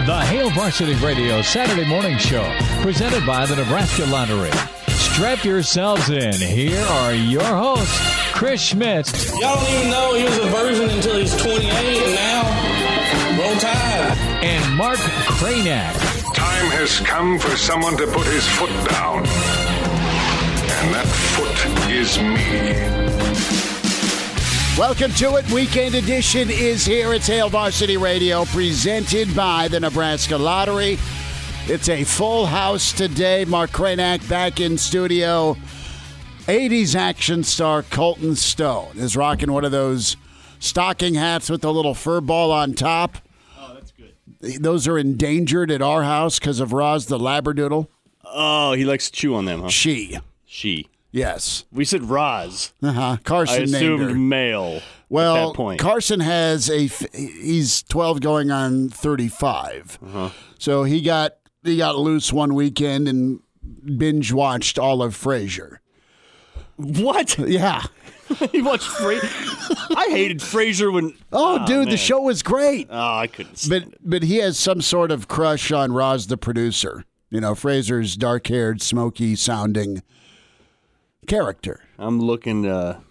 The Hail Varsity Radio Saturday Morning Show, presented by the Nebraska Lottery. Strap yourselves in. Here are your hosts, Chris Schmidt. Y'all don't even know he was a virgin until he's 28, and now, roll tide. And Mark Cranack. Time has come for someone to put his foot down. And that foot is me. Welcome to it. Weekend edition is here. It's Hail Varsity Radio, presented by the Nebraska Lottery. It's a full house today. Mark Cranack back in studio. 80s action star Colton Stone is rocking one of those stocking hats with a little fur ball on top. Oh, that's good. Those are endangered at our house because of Roz the Labradoodle. Oh, he likes to chew on them, huh? She. Yes. We said Roz. Carson I assumed named her. male Well, at that point. Carson has he's 12 going on 35. So he got loose one weekend and binge watched all of Frasier. What? Yeah. He watched Frasier? I hated Frasier when... Oh, dude, man. the show was great. Oh, I couldn't stand it. But he has some sort of crush on Roz the producer. You know, Frasier's dark-haired, smoky-sounding character. I'm looking...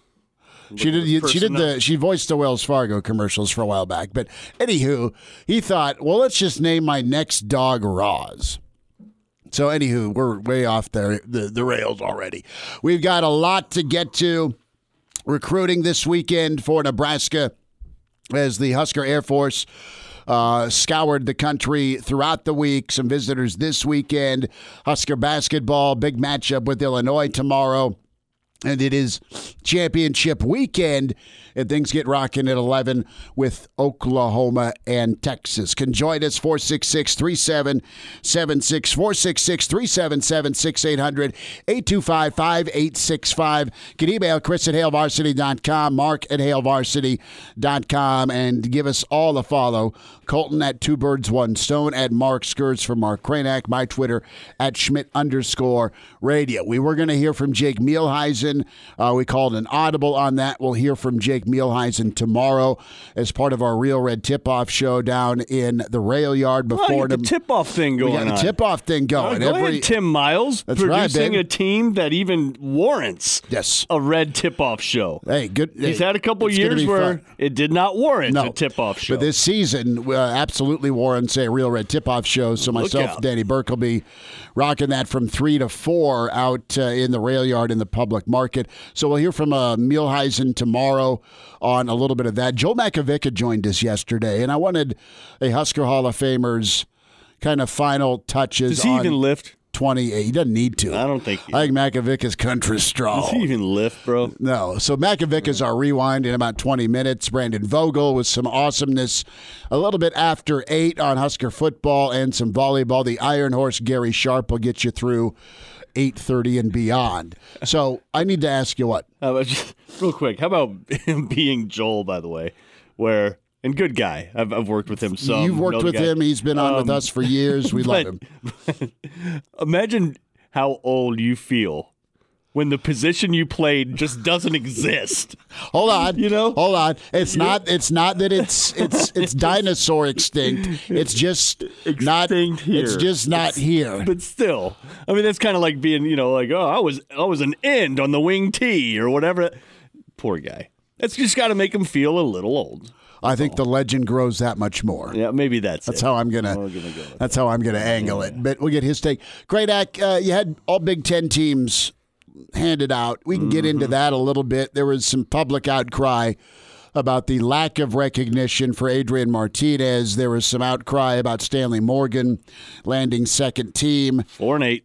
She voiced the Wells Fargo commercials for a while back. But anywho, he thought, well, let's just name my next dog Roz. So anywho, we're way off the rails already. We've got a lot to get to. Recruiting this weekend for Nebraska as the Husker Air Force scoured the country throughout the week. Some visitors this weekend. Husker basketball, big matchup with Illinois tomorrow. And it is championship weekend, and things get rocking at 11 with Oklahoma and Texas. Can join us, 466-3776, 466-377-6800, 825-5865. Can email Chris at HailVarsity.com, Mark at HailVarsity.com, and give us all a follow. Colton at Two Birds, One Stone, at Mark Skirts for Mark Cranack, my Twitter at Schmidt_radio. We were going to hear from Jake Mielheisen. We called an audible on that. We'll hear from Jake Mielheisen tomorrow as part of our Real Red Tip-Off show down in the rail yard before the tip-off thing going on. We got the tip-off thing going. Go ahead, Tim Miles, That's producing right, a team that even warrants Yes. a red tip-off show. Hey, good. He's had a couple years where it did not warrant a tip-off show. But this season absolutely warrants a Real Red Tip-Off show. So myself and Danny Burke will be rocking that from 3 to 4 out in the rail yard in the public market. So we'll hear from Mielheisen tomorrow on a little bit of that. Joel Makovicka joined us yesterday, and I wanted a Husker Hall of Famer's kind of final touches. Does he even lift? 28. He doesn't need to. I don't think I think Makovicka's country strong. Does he even lift, bro? No. So Makovicka's our rewind in about 20 minutes. Brandon Vogel with some awesomeness a little bit after 8 on Husker football and some volleyball. The Iron Horse, Gary Sharp, will get you through 8:30 and beyond. So I need to ask you what? Just real quick, how about him being Joel, by the way, and good guy. I've worked with him some. You've worked with him. He's been on with us for years. We love him. Imagine how old you feel when the position you played just doesn't exist. Hold on. Hold on. It's not that it's dinosaur extinct. It's just extinct here. It's just not here. But still. I mean, that's kind of like being, I was an end on the wing T or whatever. Poor guy. That's just got to make him feel a little old. I think the legend grows that much more. Yeah, maybe that's how I'm gonna. That's how I'm gonna angle it. But we'll get his take. Cranack, you had all Big Ten teams handed out. We can get into that a little bit. There was some public outcry about the lack of recognition for Adrian Martinez. There was some outcry about Stanley Morgan landing second team. 4-8.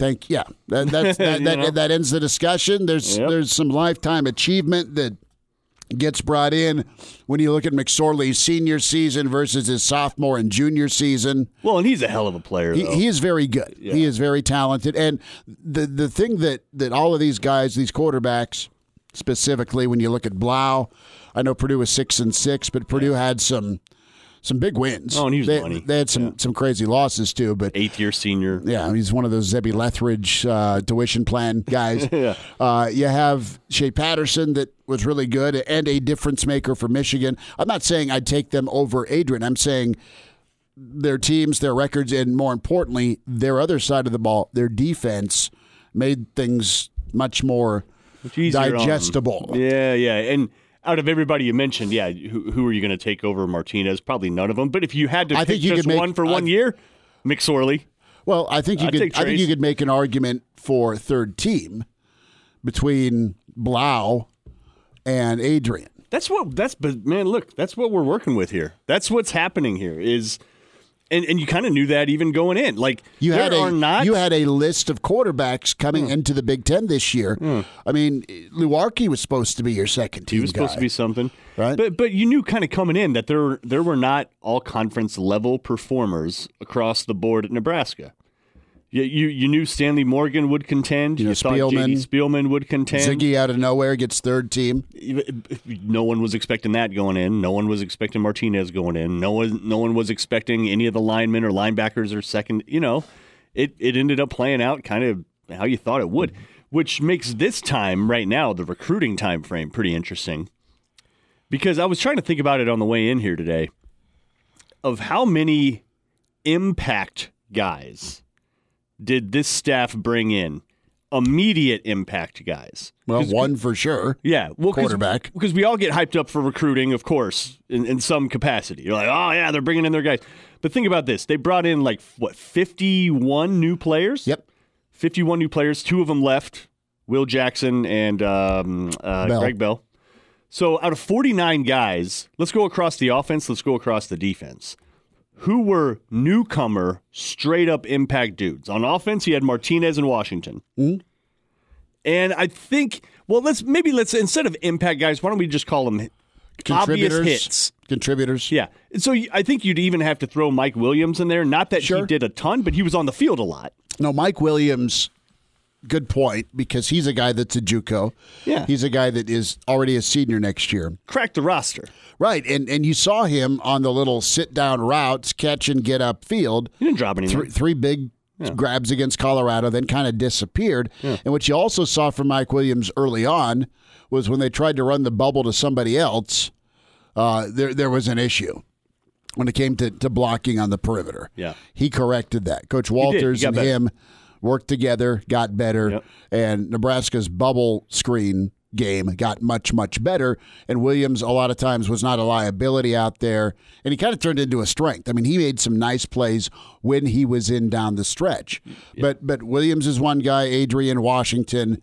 That ends the discussion. There's some lifetime achievement that gets brought in when you look at McSorley's senior season versus his sophomore and junior season. Well, and he's a hell of a player, though. He is very good. Yeah. He is very talented. And the thing that all of these guys, these quarterbacks, specifically when you look at Blau, I know Purdue was 6-6, but Purdue had some big wins. Oh, and he was money. They had some crazy losses, too. But 8th-year senior. Yeah, he's one of those Zebby Lethbridge tuition plan guys. Yeah. You have Shea Patterson that was really good and a difference maker for Michigan. I'm not saying I'd take them over Adrian. I'm saying their teams, their records, and more importantly, their other side of the ball, their defense, made things much more digestible. Yeah. And out of everybody you mentioned, who are you going to take over Martinez? Probably none of them. But if you had to pick just one for 1 year, McSorley. Well, I think you could make an argument for third team between Blau and Adrian. But man, look, that's what we're working with here. That's what's happening here is, and you kind of knew that even going in. Like you had a list of quarterbacks coming into the Big Ten this year. I mean, Luarke was supposed to be your second team. He was supposed to be something, right? But you knew kind of coming in that there were not all conference level performers across the board at Nebraska. You knew Stanley Morgan would contend. You thought J.D. Spielman would contend. Ziggy out of nowhere gets third team. No one was expecting that going in. No one was expecting Martinez going in. No one was expecting any of the linemen or linebackers or second. It ended up playing out kind of how you thought it would, which makes this time right now, the recruiting time frame, pretty interesting. Because I was trying to think about it on the way in here today of how many impact guys did this staff bring in? Immediate impact guys. Well, one for sure. Yeah. Well, quarterback. Because we all get hyped up for recruiting, of course, in some capacity. You're like, oh, yeah, they're bringing in their guys. But think about this. They brought in 51 new players? Yep. 51 new players. 2 of them left, Will Jackson and Greg Bell. So out of 49 guys, let's go across the offense. Let's go across the defense. Who were newcomer, straight-up impact dudes? On offense, you had Martinez and Washington. Mm-hmm. And I think, let's instead of impact guys, why don't we just call them obvious hits? Contributors. Yeah. So I think you'd even have to throw Mike Williams in there. Not that he did a ton, but he was on the field a lot. No, Mike Williams, good point, because he's a guy that's a JUCO. Yeah. He's a guy that is already a senior next year. Cracked the roster. Right, and you saw him on the little sit-down routes, catch and get upfield. He didn't drop anything. Three big grabs against Colorado, then kind of disappeared. Yeah. And what you also saw from Mike Williams early on was when they tried to run the bubble to somebody else, there was an issue when it came to blocking on the perimeter. Yeah. He corrected that. Coach Walters and him worked together, got better, and Nebraska's bubble screen game got much, much better, and Williams a lot of times was not a liability out there, and he kind of turned into a strength. I mean, he made some nice plays when he was in down the stretch. Yeah. But Williams is one guy, Adrian, Washington.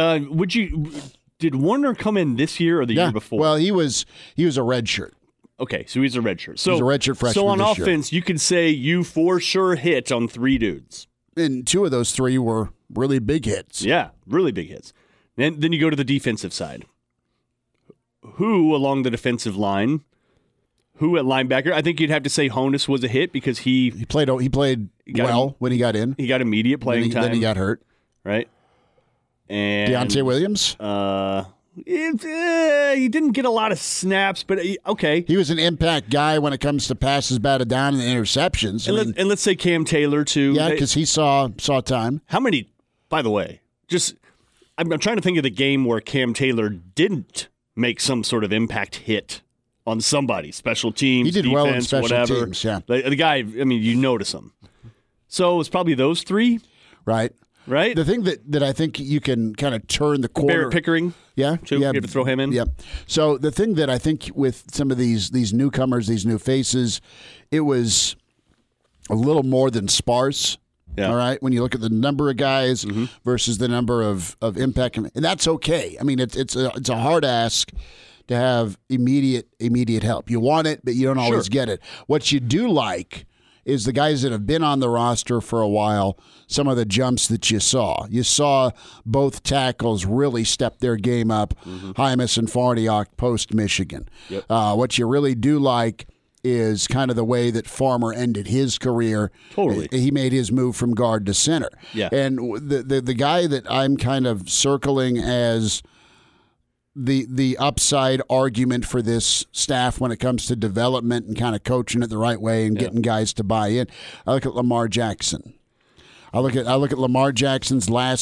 Did Warner come in this year or the year before? Well, he was a redshirt. Okay, so he's a redshirt. So he's a redshirt freshman. So on offense, you could say you for sure hit on 3 dudes. And 2 of those 3 were really big hits. Yeah, really big hits. And then you go to the defensive side. Who along the defensive line? Who at linebacker? I think you'd have to say Honus was a hit because he played well when he got in. He got immediate playing time. Then he got hurt. Right. And Deontay Williams? He didn't get a lot of snaps, but okay. He was an impact guy when it comes to passes batted down and interceptions. And let's say Cam Taylor too. Yeah, because he saw time. How many? By the way, I'm trying to think of the game where Cam Taylor didn't make some sort of impact hit on somebody, special teams, he did defense, well in special whatever. teams. Yeah, the guy. I mean, you notice him. So it's probably those 3, right? Right. The thing that I think you can kind of turn the corner. Barrett Pickering. Yeah, too. You have to throw him in. Yeah. So the thing that I think with some of these newcomers, these new faces, it was a little more than sparse. Yeah. All right. When you look at the number of guys versus the number of impact, and that's okay. I mean, it's a hard ask to have immediate help. You want it, but you don't always get it. What you do like is the guys that have been on the roster for a while, some of the jumps that you saw. You saw both tackles really step their game up, Hymas and Farniok post-Michigan. Yep. What you really do like is kind of the way that Farmer ended his career. Totally. He made his move from guard to center. Yeah. And the guy that I'm kind of circling as the upside argument for this staff when it comes to development and kind of coaching it the right way and getting guys to buy in, I look at Lamar Jackson. I look at Lamar Jackson's last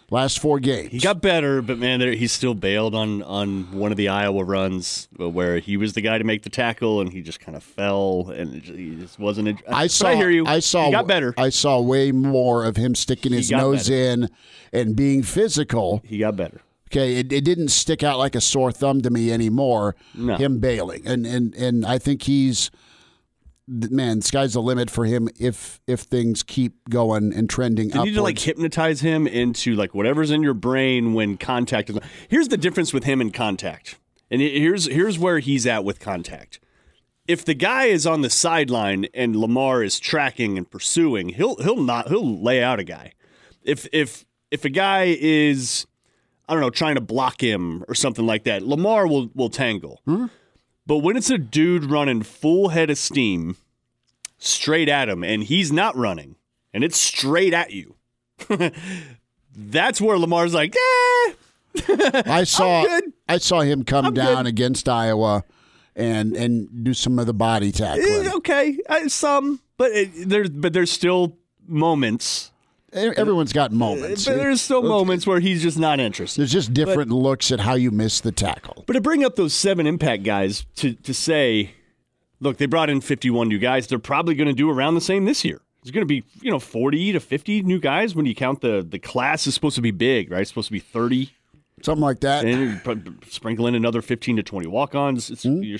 Last 4 games. He got better, but man, he still bailed on one of the Iowa runs where he was the guy to make the tackle, and he just kind of fell, and he just wasn't. I hear you. He got better. I saw way more of him sticking his nose in and being physical. He got better. Okay, it didn't stick out like a sore thumb to me anymore. No. Him bailing, and I think he's. Man, sky's the limit for him if things keep going and trending upwards. You need to like hypnotize him into like whatever's in your brain when contact is. Here's the difference with him and contact, and here's where he's at with contact. If the guy is on the sideline and Lamar is tracking and pursuing, he'll lay out a guy. If a guy is, I don't know, trying to block him or something like that, Lamar will tangle. Hmm? But when it's a dude running full head of steam straight at him and he's not running and it's straight at you, that's where Lamar's like, I saw him come down against Iowa and do some of the body tackling. Okay, some, but there's still moments. Everyone's got moments. But there's still moments where he's just not interested. There's just different looks at how you miss the tackle. But to bring up those 7 impact guys to say, look, they brought in 51 new guys. They're probably going to do around the same this year. There's going to be 40 to 50 new guys when you count the class is supposed to be big, right? It's supposed to be 30. Something like that. And you sprinkle in another 15 to 20 walk-ons.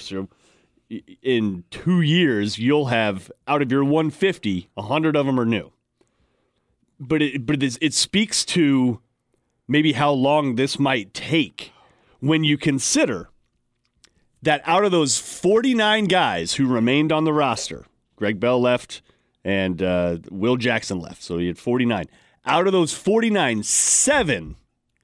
In 2 years, you'll have, out of your 150, 100 of them are new. But it speaks to maybe how long this might take when you consider that out of those 49 guys who remained on the roster, Greg Bell left and Will Jackson left, so you had 49. Out of those 49, 7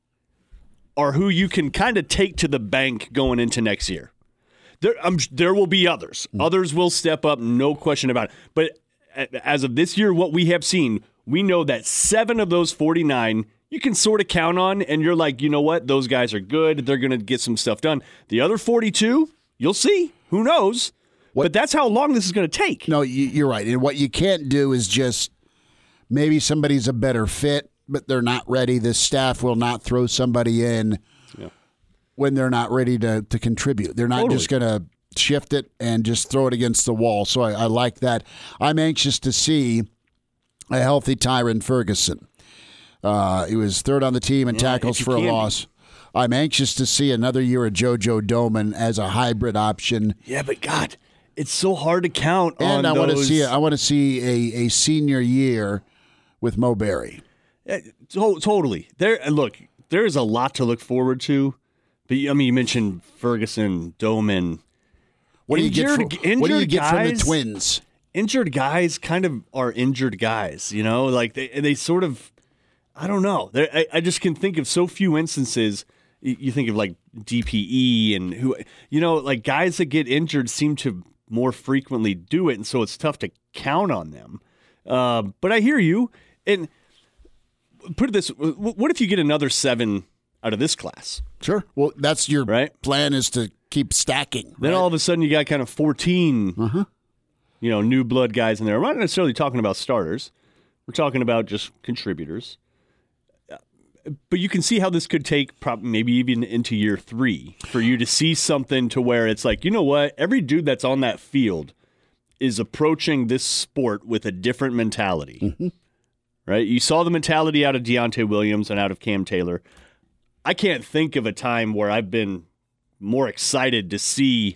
are who you can kind of take to the bank going into next year. There will be others. Others will step up, no question about it. But as of this year, what we have seen, we know that 7 of those 49 you can sort of count on, and you're like, you know what? Those guys are good. They're going to get some stuff done. The other 42, you'll see. Who knows? But that's how long this is going to take. No, you're right. And what you can't do is just maybe somebody's a better fit, but they're not ready. The staff will not throw somebody in when they're not ready to contribute. They're not just going to shift it and just throw it against the wall. So I like that. I'm anxious to see a healthy Tyron Ferguson. He was third on the team in tackles for a loss. I'm anxious to see another year of JoJo Doman as a hybrid option. Yeah, but God, it's so hard to count and on those. I want to see a senior year with Mo Berry. Totally. There's a lot to look forward to. But I mean, you mentioned Ferguson, Doman. What do you get from the Twins? Injured guys kind of are injured guys, you know, like they sort of, I don't know. I just can think of so few instances. You think of like DPE and who, you know, like guys that get injured seem to more frequently do it. And so it's tough to count on them. But I hear you. And put it this, what if you get another 7 out of this class? Sure. Well, that's your plan is to keep stacking. Then all of a sudden you got kind of 14 new blood guys in there. I'm not necessarily talking about starters. We're talking about just contributors. But you can see how this could take maybe even into year 3 for you to see something to where it's like, you know what? Every dude that's on that field is approaching this sport with a different mentality. Mm-hmm. Right? You saw the mentality out of Deontay Williams and out of Cam Taylor. I can't think of a time where I've been more excited to see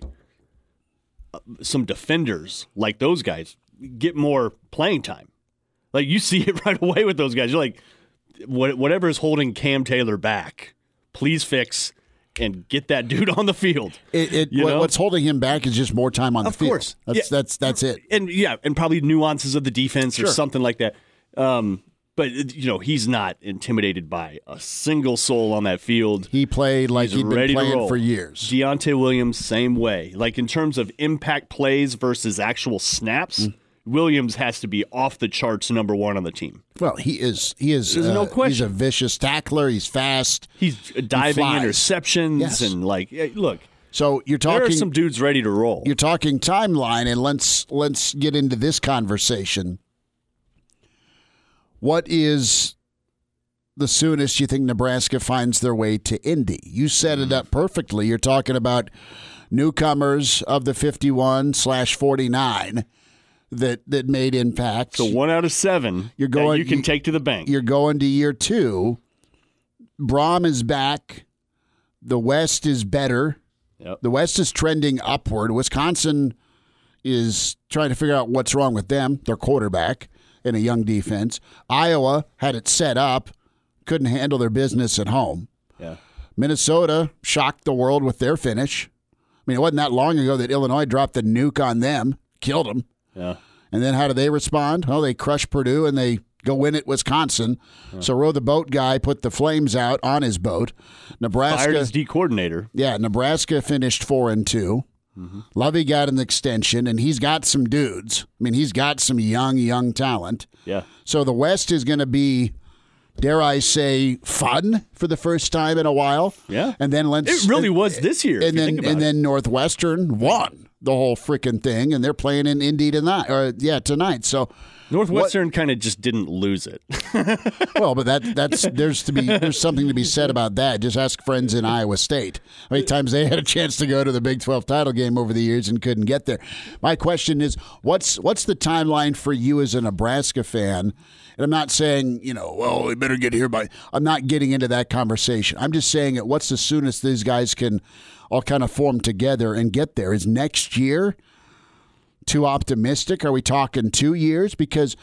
some defenders like those guys get more playing time. Like you see it right away with those guys. You're like, whatever is holding Cam Taylor back, please fix and get that dude on the field. What's holding him back is just more time on the field. Of course. That's it. And probably nuances of the defense or something like that. But, he's not intimidated by a single soul on that field. He played like he'd been playing for years. Deontay Williams, same way. Like in terms of impact plays versus actual snaps, Williams has to be off the charts number 1 on the team. Well, he is. There's no question. He's a vicious tackler. He's fast. He's diving interceptions and look. So you're talking. There are some dudes ready to roll. You're talking timeline, and let's get into this conversation. What is the soonest you think Nebraska finds their way to Indy? You set it up perfectly. You're talking about newcomers of the 51/49 that made impact. So 1 out of 7 You're going, that you can take to the bank. You're going to year 2. Braum is back. The West is better. Yep. The West is trending upward. Wisconsin is trying to figure out what's wrong with them, their quarterback, and a young defense. Iowa had it set up, couldn't handle their business at home. Yeah. Minnesota shocked the world with their finish. I mean, it wasn't that long ago that Illinois dropped the nuke on them, killed them. Yeah. And then how do they respond? Well, they crush Purdue and they go win at Wisconsin. Yeah. So Row the Boat guy put the flames out on his boat. Nebraska fired his D coordinator. Yeah, Nebraska finished 4-2. Mm-hmm. Lovey got an extension, and he's got some dudes. I mean, he's got some young talent. Yeah. So the West is going to be, dare I say, fun for the first time in a while. Yeah. And then it really was this year. And then Northwestern won the whole freaking thing, and they're playing in Indy tonight. So Northwestern kind of just didn't lose it. Well, but there's something to be said about that. Just ask friends in Iowa State. How many times they had a chance to go to the Big 12 title game over the years and couldn't get there. My question is, what's the timeline for you as a Nebraska fan? And I'm not saying, well, we better get here by. I'm not getting into that conversation. I'm just saying that what's the soonest these guys can all kind of form together and get there? Is next year too optimistic? Are we talking 2 years? Because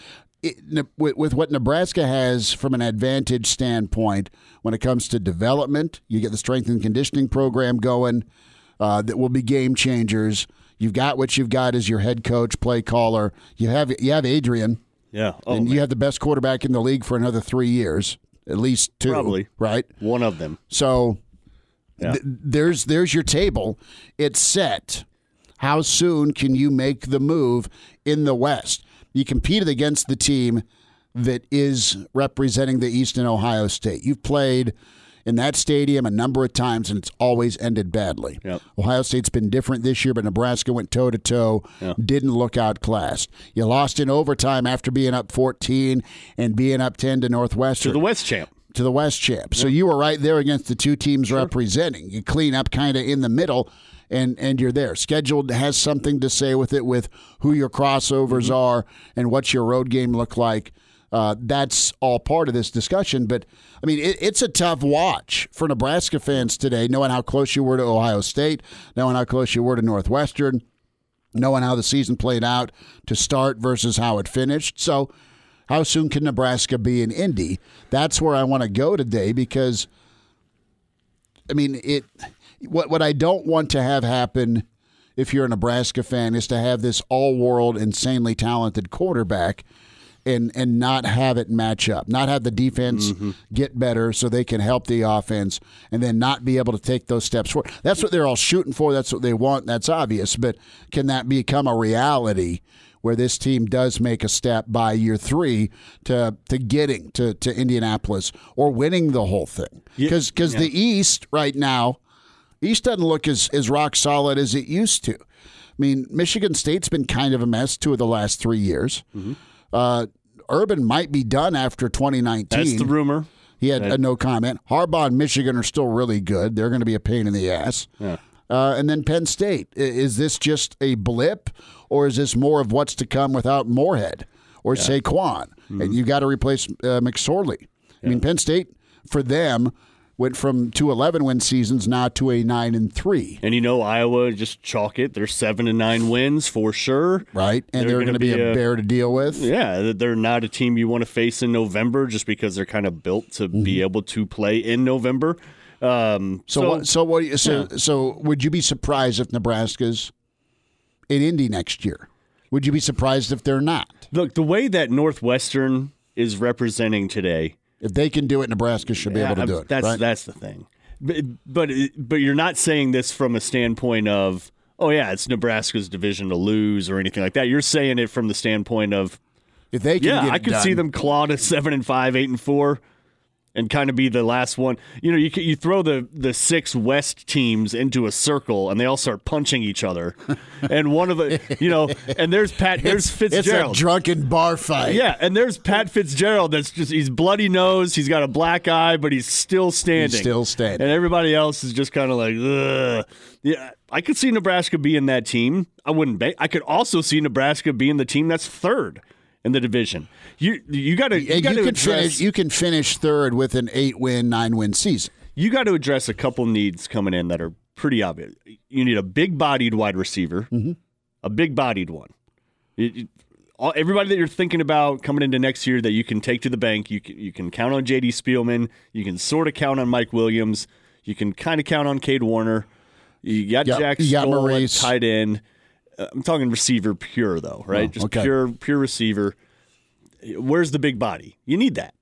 with what Nebraska has from an advantage standpoint when it comes to development, you get the strength and conditioning program going that will be game changers. You've got what you've got as your head coach, play caller. You have Adrian. Yeah. And you have the best quarterback in the league for another 3 years, at least 2. Probably. Right? One of them. So yeah. There's your table. It's set. How soon can you make the move in the West? You competed against the team that is representing the East in Ohio State. You've played in that stadium a number of times, and it's always ended badly. Yep. Ohio State's been different this year, but Nebraska went toe-to-toe, didn't look outclassed. You lost in overtime after being up 14 and being up 10 to Northwestern. To the West champ. So you were right there against the two teams representing. You clean up kind of in the middle, and you're there. Scheduled has something to say with it, with who your crossovers are and what's your road game look like. That's all part of this discussion. But, I mean, it's a tough watch for Nebraska fans today, knowing how close you were to Ohio State, knowing how close you were to Northwestern, knowing how the season played out to start versus how it finished. So how soon can Nebraska be in Indy? That's where I want to go today because, I mean, what I don't want to have happen if you're a Nebraska fan is to have this all-world, insanely talented quarterback and not have it match up, not have the defense get better so they can help the offense, and then not be able to take those steps forward. That's what they're all shooting for. That's what they want. That's obvious. But can that become a reality where this team does make a step by year 3 to getting to Indianapolis or winning the whole thing? Because the East right now, East doesn't look as rock solid as it used to. I mean, Michigan State's been kind of a mess 2 of the last 3 years. Urban might be done after 2019. That's the rumor. He had a no comment. Harbaugh and Michigan are still really good. They're going to be a pain in the ass. Yeah. And then Penn State. Is this just a blip, or is this more of what's to come without Moorhead or Saquon? And you got to replace McSorley. I mean, Penn State, for them, went from 2 11-win seasons now to a 9-3. And Iowa, just chalk it. They're 7-9 wins for sure. Right, and they're going to be a bear to deal with. Yeah, they're not a team you want to face in November just because they're kind of built to be able to play in November. So would you be surprised if Nebraska's in Indy next year? Would you be surprised if they're not? Look, the way that Northwestern is representing today, if they can do it, Nebraska should be able to do it. That's the thing. But you're not saying this from a standpoint of, oh yeah, it's Nebraska's division to lose or anything like that. You're saying it from the standpoint of, if they can, I could see them claw to 7-5, 8-4. and kind of be the last one. You throw the 6 West teams into a circle, and they all start punching each other. And one of the, and there's Fitzgerald. It's a drunken bar fight. Yeah, and there's Pat Fitzgerald. He's bloody nose. He's got a black eye, but he's still standing. And everybody else is just kind of like, ugh. Yeah, I could see Nebraska being that team. I wouldn't bet. I could also see Nebraska being the team that's third in the division. You got to you can finish third with an 8-win, 9-win season. You got to address a couple needs coming in that are pretty obvious. You need a big-bodied wide receiver, a big-bodied one. Everybody that you're thinking about coming into next year that you can take to the bank, you can count on J.D. Spielman. You can sort of count on Mike Williams. You can kind of count on Cade Warner. You got Jack Stoll at tight end. I'm talking receiver pure, though, right? Pure receiver. Where's the big body? You need that.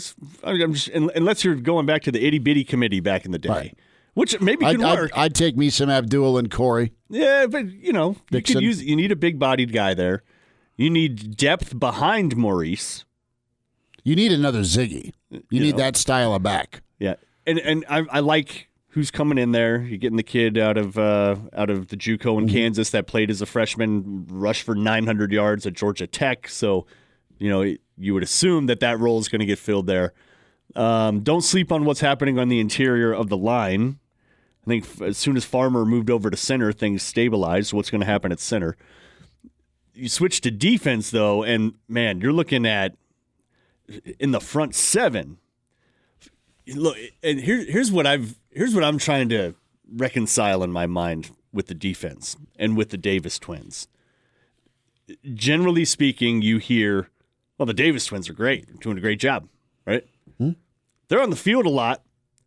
Unless you're going back to the itty-bitty committee back in the day, right, which maybe could work. I'd take me some Abdul and Corey. Yeah, but, you need a big-bodied guy there. You need depth behind Maurice. You need another Ziggy. You need that style of back. Yeah, and I like who's coming in there. You're getting the kid out of the JUCO in Kansas that played as a freshman, rushed for 900 yards at Georgia Tech. So, you would assume that role is going to get filled there. Don't sleep on what's happening on the interior of the line. I think as soon as Farmer moved over to center, things stabilized. What's going to happen at center? You switch to defense, though, and, man, you're looking at in the front 7. Look, and here's what I'm trying to reconcile in my mind with the defense and with the Davis twins. Generally speaking, you hear, well, the Davis twins are great. They're doing a great job, right? They're on the field a lot,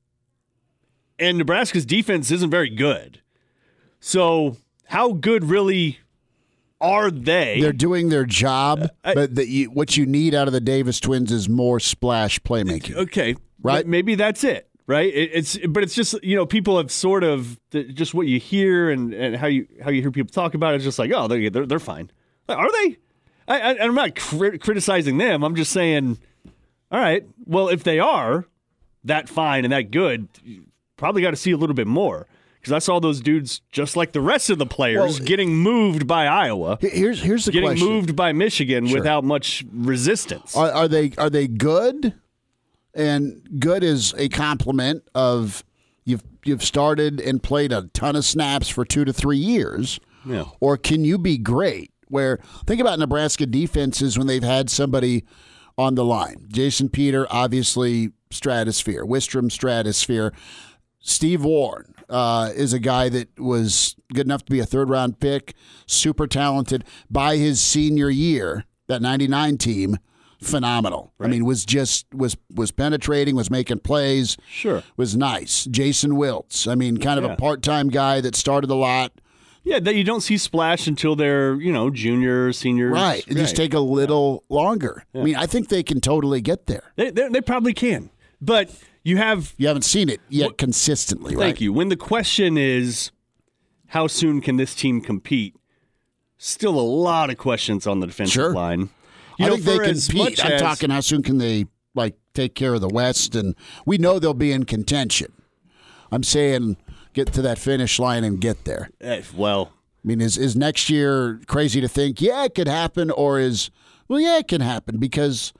and Nebraska's defense isn't very good. So how good really are they? They're doing their job, but what you need out of the Davis twins is more splash playmaking. Okay. Right? Maybe that's it, right? It's just, people have sort of, just what you hear and how you hear people talk about it, it's just like, oh, they're fine. Are they? I'm not criticizing them. I'm just saying, all right, well, if they are that fine and that good, you probably got to see a little bit more. Because I saw those dudes, just like the rest of the players, getting moved by Iowa. Here's the question. Getting moved by Michigan without much resistance. Are they good? And good is a compliment of you've started and played a ton of snaps for 2 to 3 years. Yeah. Or can you be great? Where think about Nebraska defenses when they've had somebody on the line. Jason Peter, obviously stratosphere. Wistrom, stratosphere. Steve Warren is a guy that was good enough to be a third-round pick, super talented. By his senior year, that 99 team, phenomenal. Right. I mean, was penetrating, was making plays. Sure. Was nice. Jason Wiltz, I mean, kind of a part-time guy that started a lot. Yeah, that you don't see splash until they're, juniors, seniors. Right. It just take a little longer. Yeah. I mean, I think they can totally get there. They probably can. But you haven't seen it yet consistently, right? Thank you. When the question is, how soon can this team compete? Still a lot of questions on the defensive line. I think they compete. I'm talking how soon can they take care of the West, and we know they'll be in contention. I'm saying get to that finish line and get there. Well, I mean, is next year crazy to think? Yeah, it could happen, or yeah, it can happen because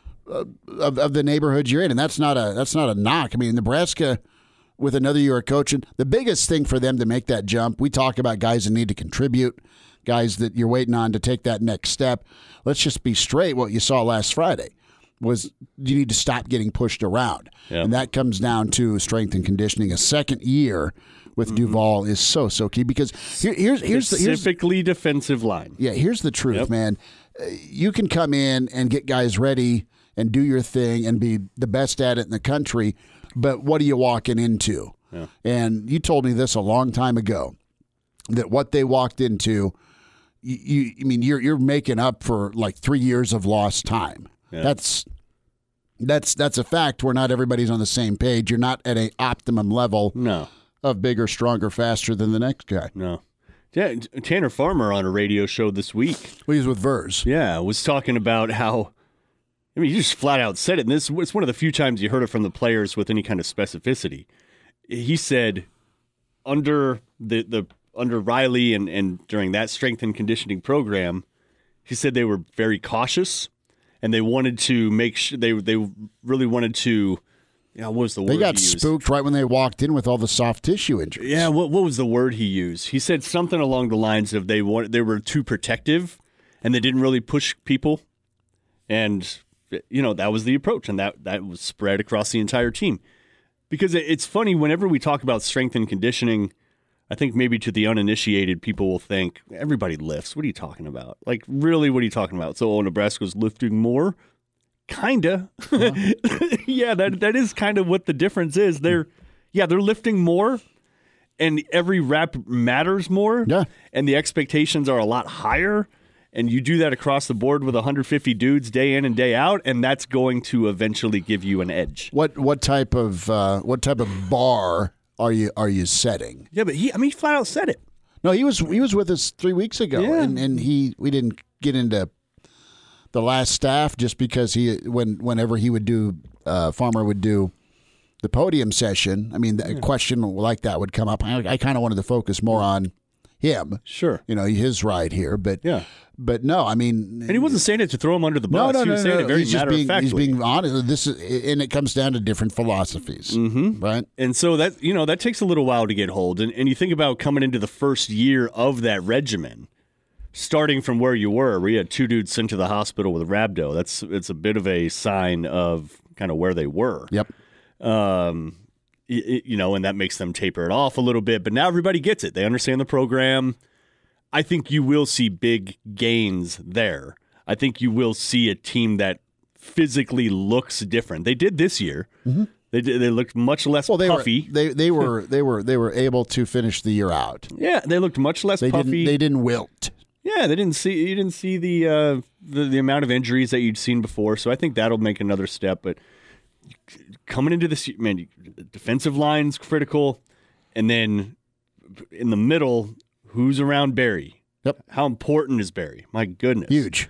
of the neighborhood you're in, and that's not a knock. I mean, Nebraska with another year of coaching, the biggest thing for them to make that jump. We talk about guys that need to contribute, guys that you're waiting on to take that next step. Let's just be straight. What you saw last Friday was you need to stop getting pushed around, and that comes down to strength and conditioning. A second year with Duval is so key because here's specifically defensive line. Yeah, here's the truth, man. You can come in and get guys ready and do your thing and be the best at it in the country, but what are you walking into? Yeah. And you told me this a long time ago, that what they walked into, you're making up for 3 years of lost time. Yeah. That's a fact where not everybody's on the same page. You're not at an optimum level of bigger, stronger, faster than the next guy. No. Yeah, Tanner Farmer on a radio show this week. Well, he was with Vers. Yeah, was talking about how I mean, he just flat out said it. And it's one of the few times you heard it from the players with any kind of specificity. He said under under Riley and during that strength and conditioning program, he said they were very cautious and they wanted to make sure they really wanted to. Yeah, what was the word they got he used? spooked right when they walked in with all the soft tissue injuries. Yeah, what was the word he used? He said something along the lines of they were too protective and they didn't really push people. And, that was the approach, and that was spread across the entire team. Because it's funny, whenever we talk about strength and conditioning, I think maybe to the uninitiated, people will think, everybody lifts. What are you talking about? Like, really, what are you talking about? So, Nebraska's lifting more? Kinda. Yeah, that is kind of what the difference is. They're lifting more, and every rep matters more. Yeah. And the expectations are a lot higher. And you do that across the board with 150 dudes day in and day out, and that's going to eventually give you an edge. What type of bar are you setting? Yeah, but he flat out said it. No, he was with us 3 weeks ago, Yeah. and we didn't get into the last staff just because whenever he would do Farmer would do the podium session. I mean, a question like that would come up. I kind of wanted to focus more on him. Sure. His ride here, but Yeah. But no, I mean, And he wasn't saying it to throw him under the bus. He was saying it very He's just being matter-of-factly. he's being honest. And it comes down to different philosophies, right? And so that takes a little while to get hold. And you think about coming into the first year of that regimen, starting from where you were, where you had 2 dudes sent to the hospital with rhabdo. It's a bit of a sign of kind of where they were. Yep. And that makes them taper it off a little bit. But now everybody gets it. They understand the program. I think you will see big gains there. I think you will see a team that physically looks different. They did this year. Mm-hmm. They looked much less puffy. They were able to finish the year out. Yeah, they looked much less puffy. They didn't wilt. Yeah, you didn't see the amount of injuries that you'd seen before. So I think that'll make another step. But coming into this, man, defensive line's critical, and then in the middle, who's around Barry? Yep. How important is Barry? My goodness, Huge.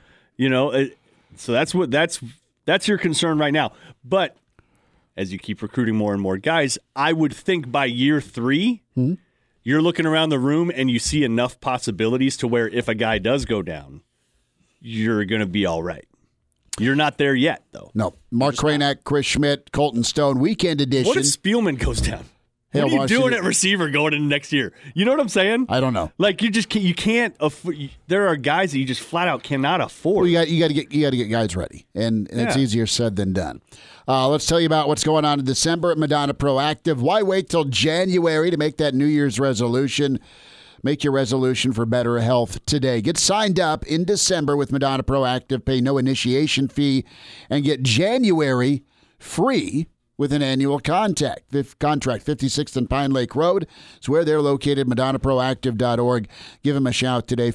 So that's your concern right now. But as you keep recruiting more and more guys, I would think by year 3, you're looking around the room and you see enough possibilities to where if a guy does go down, you're going to be all right. You're not there yet, though. No. Mark Cranack, Chris Schmidt, Colton Stone, weekend edition. What if Spielman goes down? Hale What are you Varsity- doing at receiver going into next year? You know what I'm saying? I don't know. Like you can't. There are guys that you just flat out cannot afford. Well, you got to get guys ready, and it's Yeah. easier said than done. Let's tell you about what's going on in December at Madonna Proactive. Why wait till January to make that New Year's resolution? Make your resolution for better health today. Get signed up in December with Madonna Proactive. Pay no initiation fee and get January free with an annual contract. 56th and Pine Lake Road is where they're located, MadonnaProactive.org. Give them a shout today,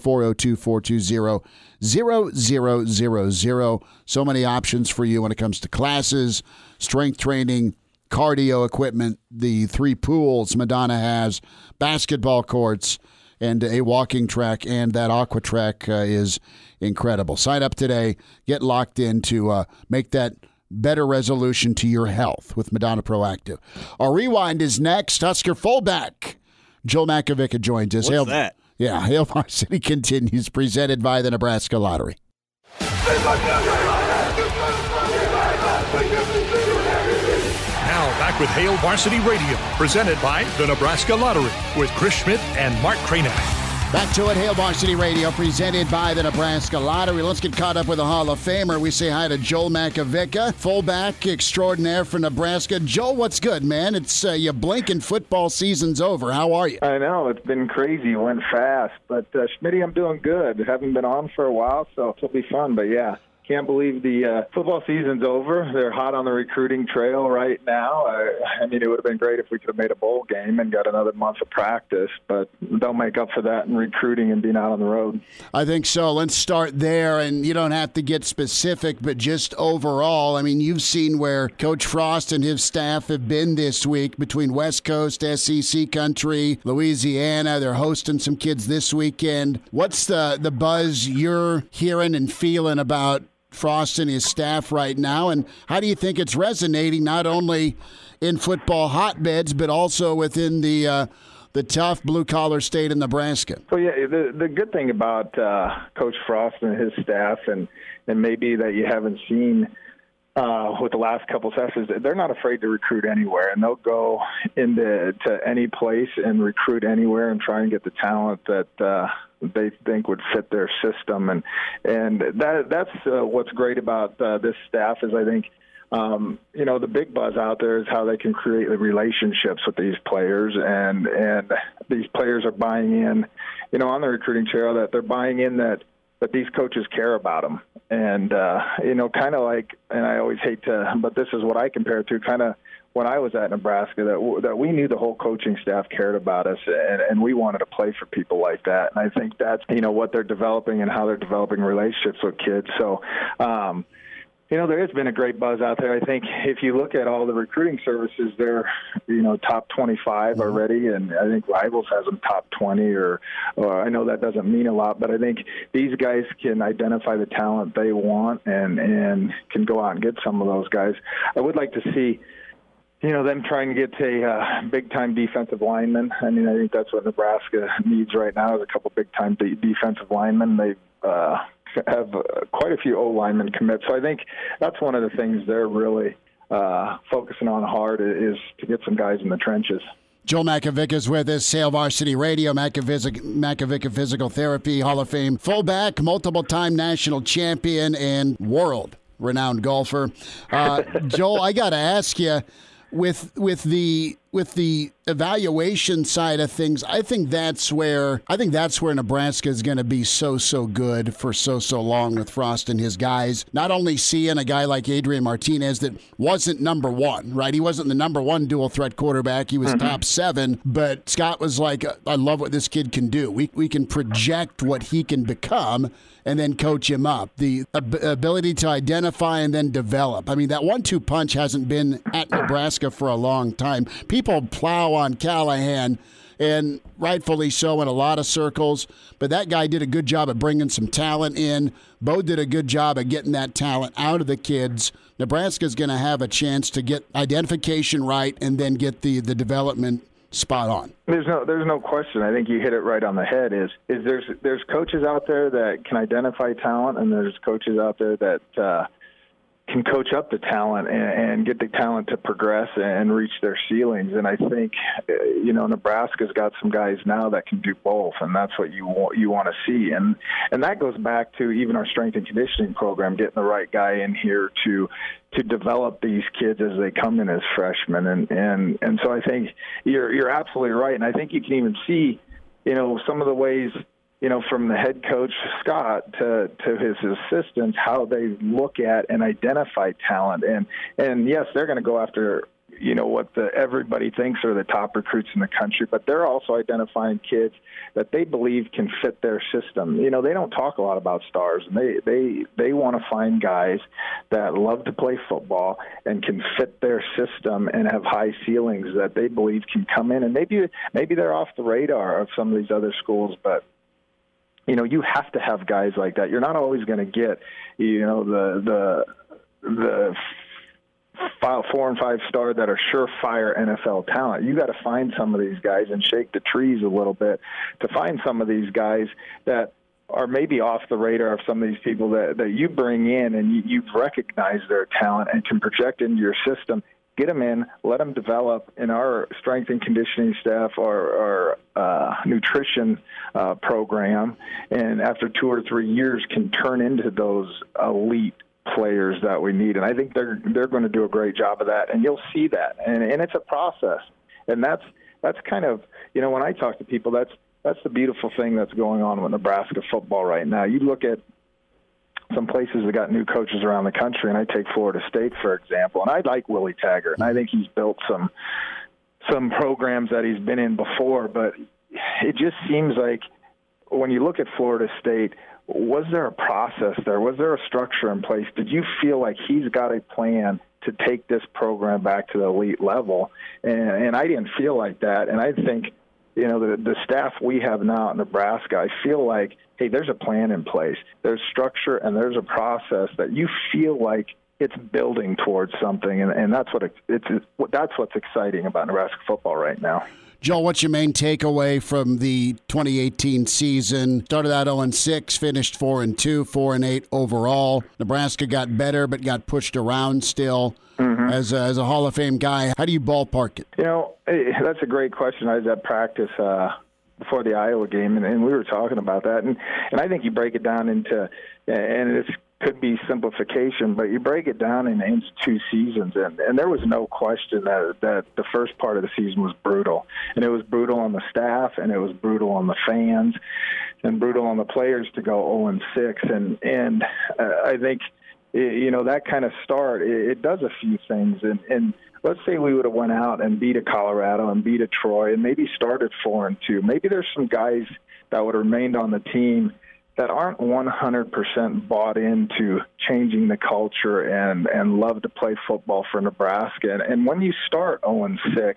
402-420-0000. So many options for you when it comes to classes, strength training, cardio equipment, the 3 pools Madonna has, basketball courts, and a walking track, and that aqua track is incredible. Sign up today. Get locked in to make that better resolution to your health with Madonna Proactive. Our rewind is next. Husker fullback Joel Makovica joins us. What's that? Yeah, Hail Varsity continues, presented by the Nebraska Lottery. Now back with Hail Varsity Radio, presented by the Nebraska Lottery, with Chris Schmidt and Mark Cranack. Back to it, Hail Varsity Radio, presented by the Nebraska Lottery. Let's get caught up with a Hall of Famer. We say hi to Joel Makovica, fullback extraordinaire for Nebraska. Joel, what's good, man? It's you blink and football season's over. How are you? I know. It's been crazy. It went fast. But, Schmitty, I'm doing good. Haven't been on for a while, so it'll be fun. But, yeah. Can't believe the football season's over. They're hot on the recruiting trail right now. I mean, it would have been great if we could have made a bowl game and got another month of practice, but they'll make up for that in recruiting and being out on the road. I think so. Let's start there, and you don't have to get specific, but just overall, I mean, you've seen where Coach Frost and his staff have been this week between West Coast, SEC country, Louisiana. They're hosting some kids this weekend. What's the buzz you're hearing and feeling about Frost and his staff right now, and how do you think it's resonating not only in football hotbeds but also within the tough blue-collar state of Nebraska? Well, yeah, the good thing about Coach Frost and his staff, and maybe that you haven't seen with the last couple sessions, they're not afraid to recruit anywhere, and they'll go into any place and recruit anywhere and try and get the talent that they think would fit their system, and that's what's great about this staff is I think. The big buzz out there is how they can create relationships with these players, and these players are buying in, on the recruiting trail, that they're buying in that these coaches care about them. And, kind of like, and I always hate to, but this is what I compare it to, kind of when I was at Nebraska, that we knew the whole coaching staff cared about us, and we wanted to play for people like that. And I think that's, what they're developing and how they're developing relationships with kids. So, there has been a great buzz out there. I think if you look at all the recruiting services, they're, top 25 already, and I think Rivals has them top 20, or I know that doesn't mean a lot, but I think these guys can identify the talent they want and can go out and get some of those guys. I would like to see, them trying to get a big-time defensive lineman. I mean, I think that's what Nebraska needs right now is a couple big-time defensive linemen. They have quite a few O-linemen commit. So I think that's one of the things they're really focusing on hard is to get some guys in the trenches. Joel Makovic is with us, Hail Varsity Radio, Makovic Physical Therapy Hall of Fame fullback, multiple-time national champion, and world-renowned golfer. Joel, I got to ask you, with the evaluation side of things, I think that's where Nebraska is going to be so good for so long with Frost and his guys. Not only seeing a guy like Adrian Martinez that wasn't number one, right? He wasn't the number one dual threat quarterback. He was top 7, but Scott was like, I love what this kid can do. We can project what he can become and then coach him up. The ability to identify and then develop. I mean, that 1-2 punch hasn't been at Nebraska for a long time. People plow on Callahan, and rightfully so in a lot of circles, but that guy did a good job of bringing some talent in. Bo did a good job of getting that talent out of the kids. Nebraska's going to have a chance to get identification right and then get the development spot on. There's no question. I think you hit it right on the head. Is there's coaches out there that can identify talent, and there's coaches out there that can coach up the talent and get the talent to progress and reach their ceilings. And I think Nebraska's got some guys now that can do both, and that's what you want to see. And that goes back to even our strength and conditioning program, getting the right guy in here to develop these kids as they come in as freshmen. And so I think you're absolutely right. And I think you can even see, some of the ways, from the head coach, Scott, to his assistants, how they look at and identify talent. And yes, they're going to go after, what everybody thinks are the top recruits in the country, but they're also identifying kids that they believe can fit their system. They don't talk a lot about stars, and they want to find guys that love to play football and can fit their system and have high ceilings that they believe can come in. And maybe they're off the radar of some of these other schools, but you have to have guys like that. You're not always going to get, the 4 and 5 star that are surefire NFL talent. You got to find some of these guys and shake the trees a little bit to find some of these guys that are maybe off the radar of some of these people that you bring in and you've recognized their talent and can project into your system. Get them in, let them develop. In our strength and conditioning staff, our nutrition program, and after 2 or 3 years can turn into those elite players that we need. And I think they're going to do a great job of that, and you'll see that. And it's a process, and that's kind of, when I talk to people, that's the beautiful thing that's going on with Nebraska football right now. You look at some places that got new coaches around the country, and I take Florida State, for example, and I like Willie Taggart, and I think he's built some programs that he's been in before, but it just seems like when you look at Florida State, was there a process there? Was there a structure in place? Did you feel like he's got a plan to take this program back to the elite level? And I didn't feel like that, and I think the staff we have now at Nebraska, I feel like, hey, there's a plan in place. There's structure and there's a process that you feel like it's building towards something, and that's what's exciting about Nebraska football right now. Joel, what's your main takeaway from the 2018 season? Started out 0-6, finished 4-2, 4-8 overall. Nebraska got better, but got pushed around still. Mm-hmm. As a Hall of Fame guy, how do you ballpark it? That's a great question. I was at practice before the Iowa game, and we were talking about that. And I think you break it down into, and it's could be simplification, but you break it down into 2 seasons, and there was no question that the first part of the season was brutal. And it was brutal on the staff, and it was brutal on the fans, and brutal on the players to go 0-6. And I think, that kind of start, it does a few things. And let's say we would have went out and beat a Colorado and beat a Troy and maybe started 4-2. Maybe there's some guys that would have remained on the team that aren't 100% bought into changing the culture and love to play football for Nebraska. And when you start 0-6,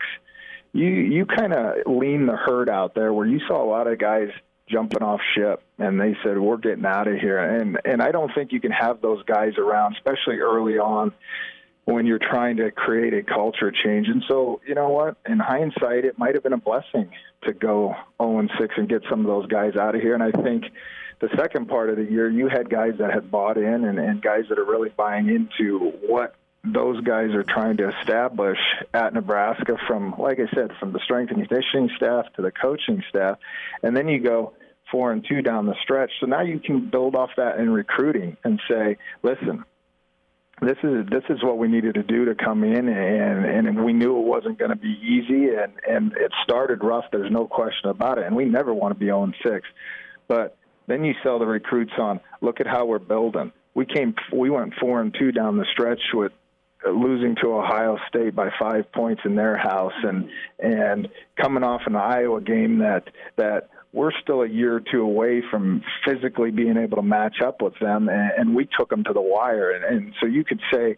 you kind of lean the herd out there where you saw a lot of guys jumping off ship, and they said, we're getting out of here. And I don't think you can have those guys around, especially early on, when you're trying to create a culture change. And so, you know what? In hindsight, it might have been a blessing to go 0-6 and get some of those guys out of here. And I think the second part of the year, you had guys that had bought in and guys that are really buying into what those guys are trying to establish at Nebraska from, like I said, from the strength and conditioning staff to the coaching staff. And then you go 4-2 down the stretch. So now you can build off that in recruiting and say, listen, this is what we needed to do to come in, and we knew it wasn't going to be easy, and it started rough. There's no question about it, and we never want to be 0-6. But then you sell the recruits on, look at how we're building. We went 4-2 down the stretch with losing to Ohio State by 5 points in their house, and coming off an Iowa game that we're still a year or two away from physically being able to match up with them, and we took them to the wire. And so you could say,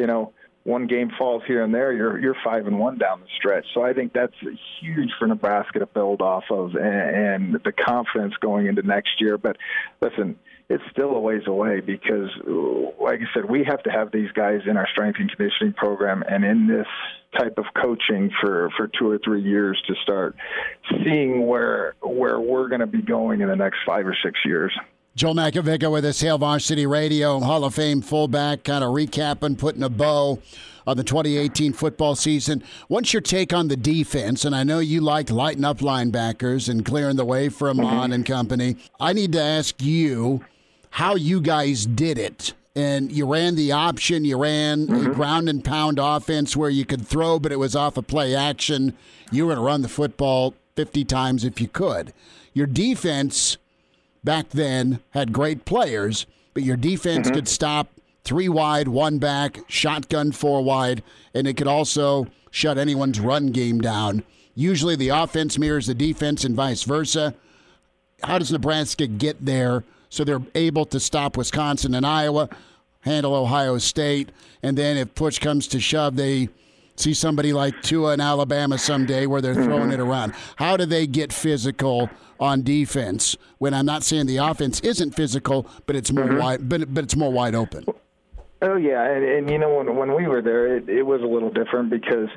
one game falls here and there, you're 5-1 down the stretch. So I think that's huge for Nebraska to build off of, and the confidence going into next year. But listen, it's still a ways away because, like I said, we have to have these guys in our strength and conditioning program and in this type of coaching for 2 or 3 years to start seeing where we're going to be going in the next 5 or 6 years. Joel Makovica with us, Hail Varsity Radio, Hall of Fame fullback, kind of recapping, putting a bow on the 2018 football season. What's your take on the defense? And I know you like lighting up linebackers and clearing the way for Amon and company. I need to ask you how you guys did it. And you ran the option, you ran a ground and pound offense where you could throw, but it was off of play action. You were going to run the football 50 times if you could. Your defense back then had great players, but your defense could stop 3 wide, 1 back, shotgun 4 wide, and it could also shut anyone's run game down. Usually the offense mirrors the defense and vice versa. How does Nebraska get there so they're able to stop Wisconsin and Iowa, handle Ohio State, and then if push comes to shove, they see somebody like Tua in Alabama someday where they're throwing it around? How do they get physical on defense when I'm not saying the offense isn't physical, but it's more wide, but it's more wide open? Oh yeah, and when we were there, it was a little different because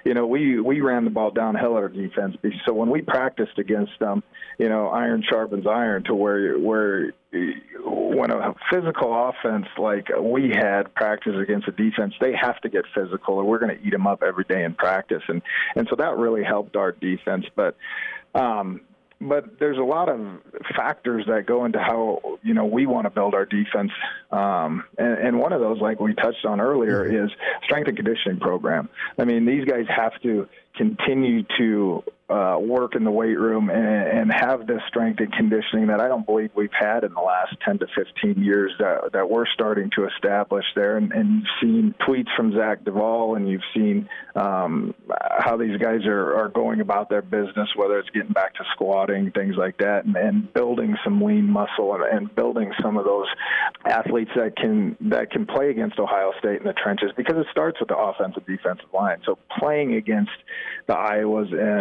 we ran the ball downhill our defense. So when we practiced against them, iron sharpens iron to where when a physical offense like we had practice against a defense, they have to get physical, or we're going to eat them up every day in practice, and so that really helped our defense, but there's a lot of factors that go into how, we want to build our defense. And one of those, like we touched on earlier, is strength and conditioning program. I mean, these guys have to continue to work in the weight room and have this strength and conditioning that I don't believe we've had in the last 10 to 15 years that we're starting to establish there. And you've seen tweets from Zach Duvall, and you've seen how these guys are going about their business, whether it's getting back to squatting, things like that, and building some lean muscle and building some of those athletes that can play against Ohio State in the trenches, because it starts with the offensive defensive line. So playing against the Iowas and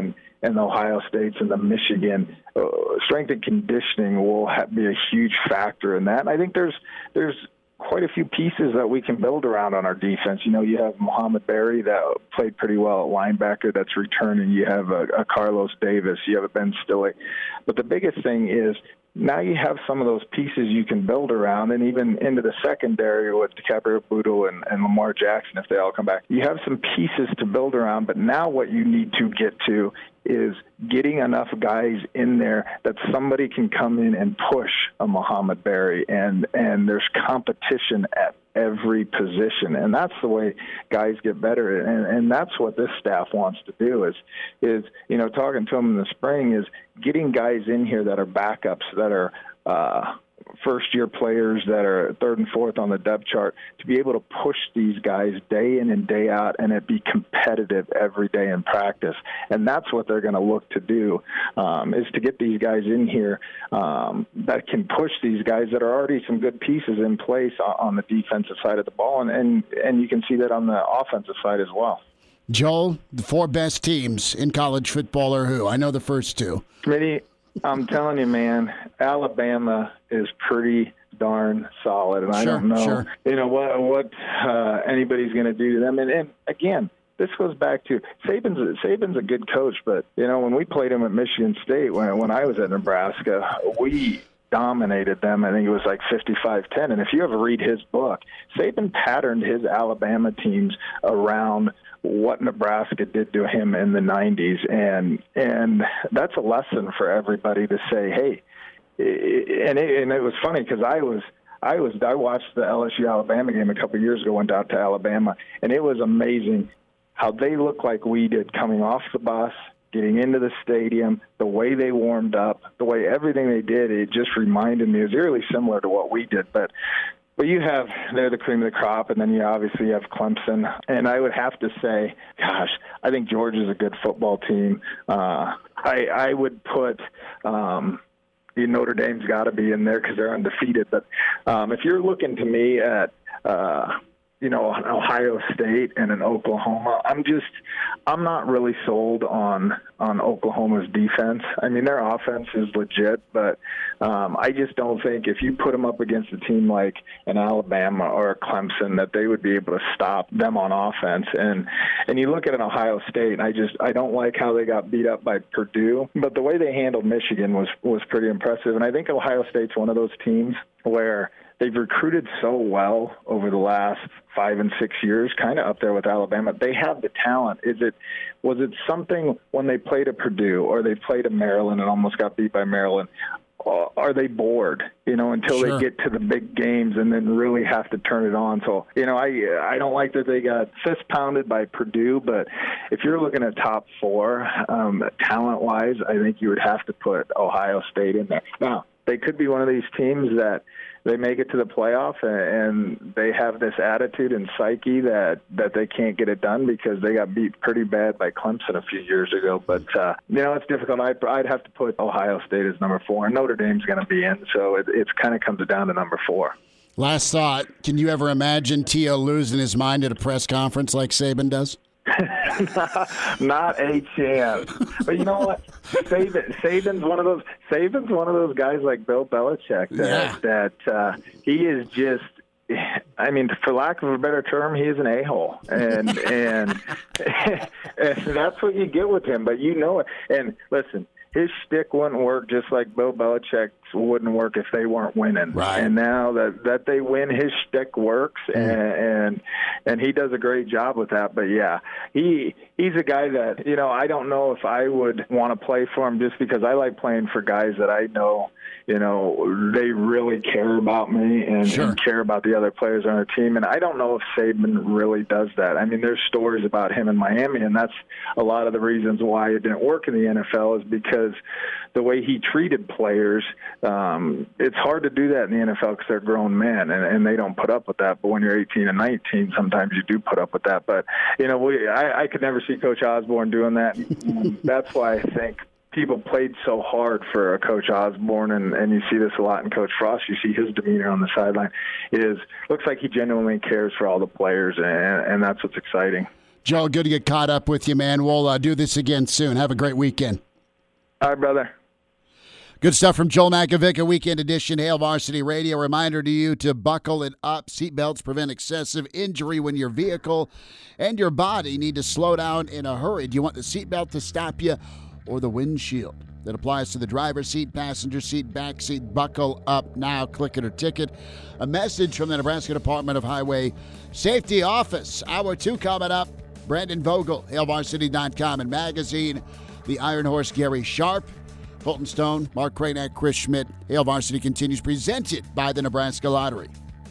and the Ohio States and the Michigan, strength and conditioning will be a huge factor in that. And I think there's quite a few pieces that we can build around on our defense. You know, you have Muhammad Berry that played pretty well at linebacker that's returning. You have a Carlos Davis. You have a Ben Stille. But the biggest thing is now you have some of those pieces you can build around, and even into the secondary with DiCaprio Bootle and Lamar Jackson, if they all come back. You have some pieces to build around, but now what you need to get to is getting enough guys in there that somebody can come in and push a Muhammad Berry, and there's competition at every position, and that's the way guys get better, and that's what this staff wants to do is you know, talking to them in the spring is getting guys in here that are backups, that are first-year players that are third and fourth on the depth chart, to be able to push these guys day in and day out and it be competitive every day in practice. And that's what they're going to look to do, is to get these guys in here that can push these guys that are already some good pieces in place on the defensive side of the ball. And you can see that on the offensive side as well. Joel, the 4 best teams in college football are who? I know the first 2. Smitty, I'm telling you, man, Alabama is pretty darn solid, and I don't know, you know, what anybody's going to do to them. And again, this goes back to Saban's a good coach, but you know, when we played him at Michigan State, when I was at Nebraska, we dominated them. I think it was like 55-10. And if you ever read his book, Saban patterned his Alabama teams around what Nebraska did to him in the 90s. And that's a lesson for everybody to say, hey, and it was funny because I watched the LSU Alabama game a couple of years ago, went out to Alabama, and it was amazing how they looked like we did coming off the bus, getting into the stadium, the way they warmed up, the way everything they did. It just reminded me, it was really similar to what we did. But you have, they're the cream of the crop, and then you obviously have Clemson. And I would have to say, gosh, I think Georgia's a good football team. I would put Notre Dame's got to be in there because they're undefeated. But if you're looking to me at you know, an Ohio State and an Oklahoma, I'm not really sold on Oklahoma's defense. I mean, their offense is legit, but I just don't think if you put them up against a team like an Alabama or a Clemson that they would be able to stop them on offense. And you look at an Ohio State, and I don't like how they got beat up by Purdue, but the way they handled Michigan was pretty impressive. And I think Ohio State's one of those teams where they've recruited so well over the last 5 and 6 years, kind of up there with Alabama. They have the talent. Was it something when they played at Purdue or they played at Maryland and almost got beat by Maryland? Are they bored, you know, until they get to the big games and then really have to turn it on? So, you know, I don't like that they got fist pounded by Purdue, but if you're looking at top 4, talent-wise, I think you would have to put Ohio State in there. Now, they could be one of these teams that they make it to the playoff and they have this attitude and psyche that they can't get it done because they got beat pretty bad by Clemson a few years ago. But, you know, it's difficult. I'd have to put Ohio State as number 4, and Notre Dame's going to be in, so it kind of comes down to number 4. Last thought, can you ever imagine T.O. losing his mind at a press conference like Saban does? Not a chance. But you know what? Saban's one of those guys like Bill Belichick that he is just, I mean, for lack of a better term, he is an a-hole, and that's what you get with him. But you know it. And listen, his shtick wouldn't work just like Bill Belichick's wouldn't work if they weren't winning. Right. And now that they win, his shtick works, and he does a great job with that. But, yeah, he's a guy that, you know, I don't know if I would want to play for him just because I like playing for guys that I know, you know, they really care about me and care about the other players on their team. And I don't know if Saban really does that. I mean, there's stories about him in Miami, and that's a lot of the reasons why it didn't work in the NFL is because the way he treated players, it's hard to do that in the NFL because they're grown men, and they don't put up with that. But when you're 18 and 19, sometimes you do put up with that. But, you know, I could never see Coach Osborne doing that. That's why I think people played so hard for Coach Osborne, and you see this a lot in Coach Frost. You see his demeanor on the sideline. Looks like he genuinely cares for all the players, and that's what's exciting. Joe, good to get caught up with you, man. We'll do this again soon. Have a great weekend. All right, brother. Good stuff from Joel Makovic, Weekend Edition, Hail Varsity Radio. Reminder to you to buckle it up. Seatbelts prevent excessive injury when your vehicle and your body need to slow down in a hurry. Do you want the seatbelt to stop you or the windshield? That applies to the driver's seat, passenger seat, back seat. Buckle up now. Click it or ticket. A message from the Nebraska Department of Highway Safety Office. Hour 2 coming up. Brandon Vogel, HailVarsity.com and magazine. The Iron Horse, Gary Sharp. Fulton Stone, Mark Cranack, Chris Schmidt. Hail Varsity continues, presented by the Nebraska Lottery.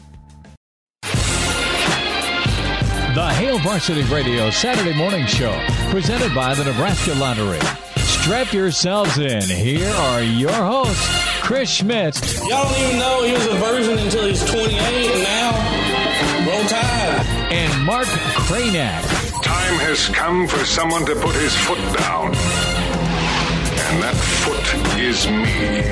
The Hail Varsity Radio Saturday Morning Show, presented by the Nebraska Lottery. Strap yourselves in. Here are your hosts, Chris Schmidt. Y'all don't even know he was a virgin until he's 28, and now, roll tide. And Mark Cranack. Time has come for someone to put his foot down. And that foot is me.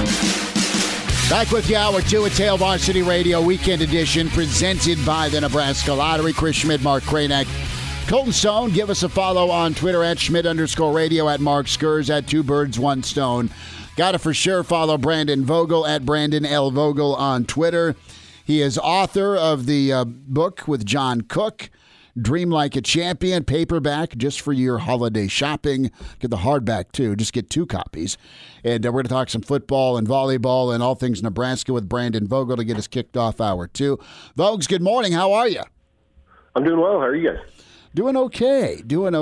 Back with you, Hour 2 at Hail Varsity Radio Weekend Edition, presented by the Nebraska Lottery. Chris Schmidt, Mark Cranack, Colton Stone. Give us a follow on Twitter at Schmidt_radio, at Mark Skurs, at Two Birds, One Stone. Got to for sure follow Brandon Vogel at Brandon L. Vogel on Twitter. He is author of the book with John Cook, Dream Like a Champion, paperback just for your holiday shopping. Get the hardback, too. Just get 2 copies. And we're going to talk some football and volleyball and all things Nebraska with Brandon Vogel to get us kicked off Hour 2. Vogues, good morning. How are you? I'm doing well. How are you guys? Doing okay.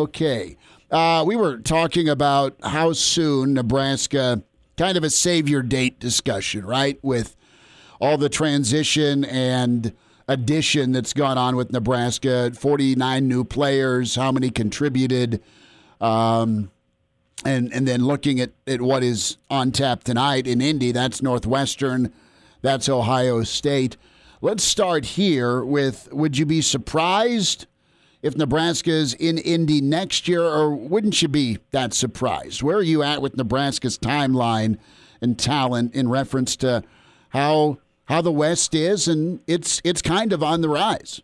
We were talking about how soon Nebraska, kind of a save-your date discussion, right, with all the transition and addition that's gone on with Nebraska, 49 new players, how many contributed, and then looking at what is on tap tonight in Indy. That's Northwestern, that's Ohio State. Let's start here with, would you be surprised if Nebraska's in Indy next year, or wouldn't you be that surprised? Where are you at with Nebraska's timeline and talent in reference to how the West is, and it's kind of on the rise?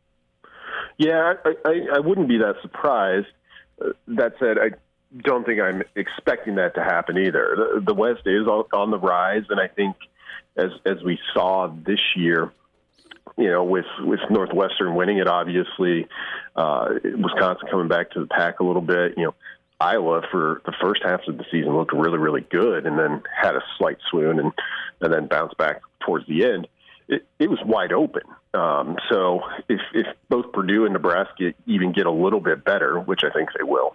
Yeah, I wouldn't be that surprised. That said, I don't think I'm expecting that to happen either. The West is on the rise, and I think as we saw this year, with Northwestern winning it, obviously, Wisconsin coming back to the pack a little bit, Iowa for the first half of the season looked really, really good and then had a slight swoon and then bounced back towards the end. It was wide open. So if both Purdue and Nebraska even get a little bit better, which I think they will,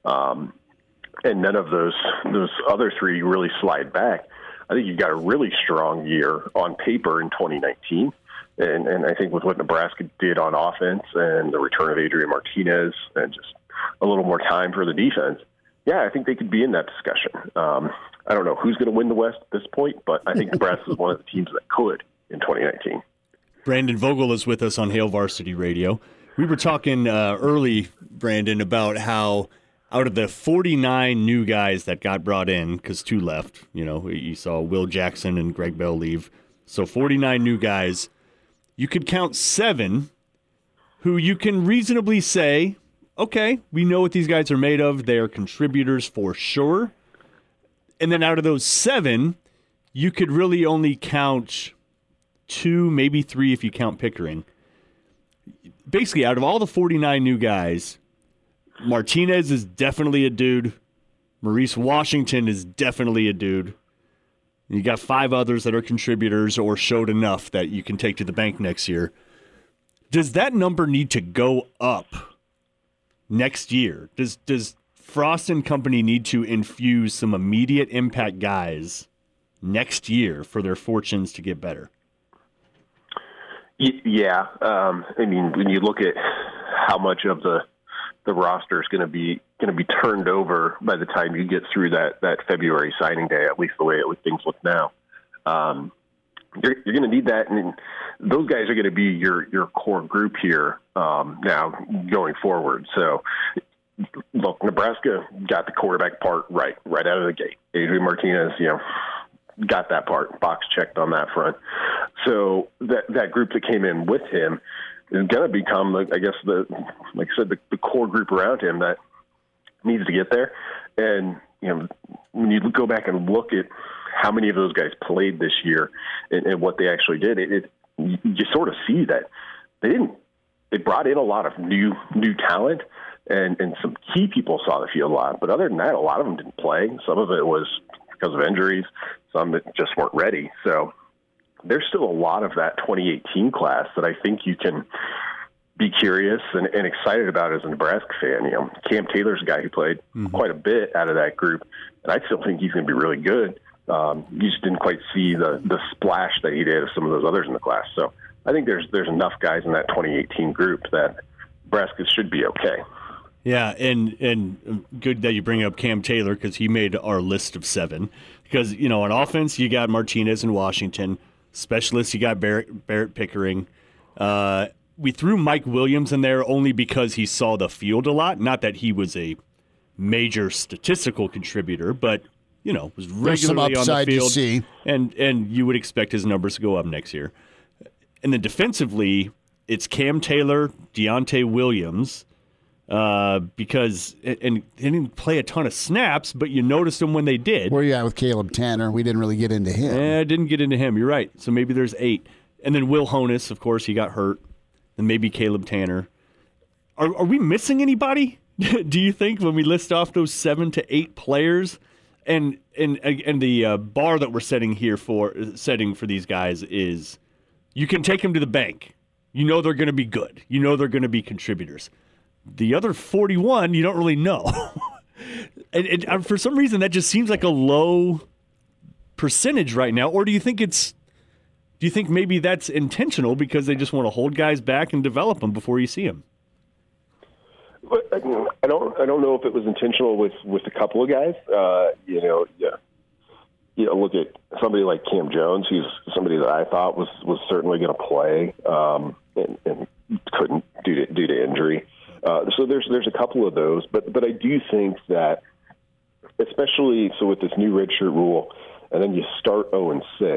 and none of those other 3 really slide back, I think you've got a really strong year on paper in 2019. And I think with what Nebraska did on offense and the return of Adrian Martinez and just a little more time for the defense, I think they could be in that discussion. I don't know who's going to win the West at this point, but I think Nebraska is one of the teams that could in 2019. Brandon Vogel is with us on Hail Varsity Radio. We were talking early, Brandon, about how out of the 49 new guys that got brought in, because 2 left, you saw Will Jackson and Greg Bell leave, so 49 new guys, you could count 7 who you can reasonably say, okay, we know what these guys are made of. They are contributors for sure. And then out of those 7, you could really only count 2, maybe 3 if you count Pickering. Basically, out of all the 49 new guys, Martinez is definitely a dude. Maurice Washington is definitely a dude. You got 5 others that are contributors or showed enough that you can take to the bank next year. Does that number need to go up next year? Does Frost and company need to infuse some immediate impact guys next year for their fortunes to get better? Yeah. When you look at how much of the roster is going to be turned over by the time you get through that February signing day, at least the way things look now. You're going to need that, and those guys are going to be your core group here now going forward. So, look, Nebraska got the quarterback part right out of the gate. Adrian Martinez, got that part, box checked on that front. So that group that came in with him, is going to become, I guess, like I said, the core group around him that needs to get there. And, when you go back and look at how many of those guys played this year and what they actually did, you sort of see that they brought in a lot of new talent, and some key people saw the field a lot. But other than that, a lot of them didn't play. Some of it was because of injuries, some that just weren't ready. So there's still a lot of that 2018 class that I think you can be curious and excited about as a Nebraska fan. Cam Taylor's a guy who played quite a bit out of that group, and I still think he's going to be really good. You just didn't quite see the splash that he did of some of those others in the class. So I think there's enough guys in that 2018 group that Nebraska should be okay. Yeah, and good that you bring up Cam Taylor, because he made our list of 7. Because, on offense, you got Martinez and Washington. Specialists, you got Barrett Pickering. We threw Mike Williams in there only because he saw the field a lot. Not that he was a major statistical contributor, but, was regularly on the field. To see. And you would expect his numbers to go up next year. And then defensively, it's Cam Taylor, Deontay Williams, because and they didn't play a ton of snaps, but you noticed them when they did. Where are you at with Caleb Tanner? We didn't really get into him. I didn't get into him. You're right. So maybe there's 8. And then Will Honus, of course, he got hurt. And maybe Caleb Tanner. Are we missing anybody? Do you think, when we list off those 7 to 8 players? And the bar that we're setting for these guys is you can take them to the bank. They're going to be good. They're going to be contributors. The other 41, you don't really know. and for some reason, that just seems like a low percentage right now. Or do you think maybe that's intentional because they just want to hold guys back and develop them before you see them? I don't know if it was intentional with a couple of guys. Look at somebody like Cam Jones, who's somebody that I thought was certainly going to play and couldn't due to injury. So there's a couple of those, but I do think that, especially with this new redshirt rule, and then you start 0-6.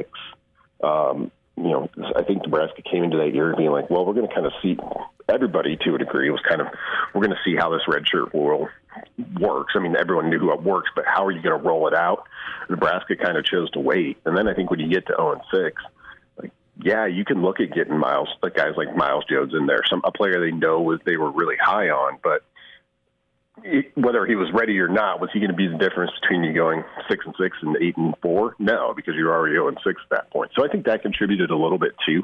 I think Nebraska came into that year being like, well, we're going to kind of see everybody to a degree. It was kind of, we're going to see how this redshirt rule works. I mean, everyone knew how it works, but how are you going to roll it out? Nebraska kind of chose to wait. And then I think when you get to 0-6, you can look at getting guys like Miles Jones in there, a player they know they were really high on, but whether he was ready or not, was he going to be the difference between you going 6-6 and 8-4? No, because you're already 0-6 at that point. So I think that contributed a little bit too.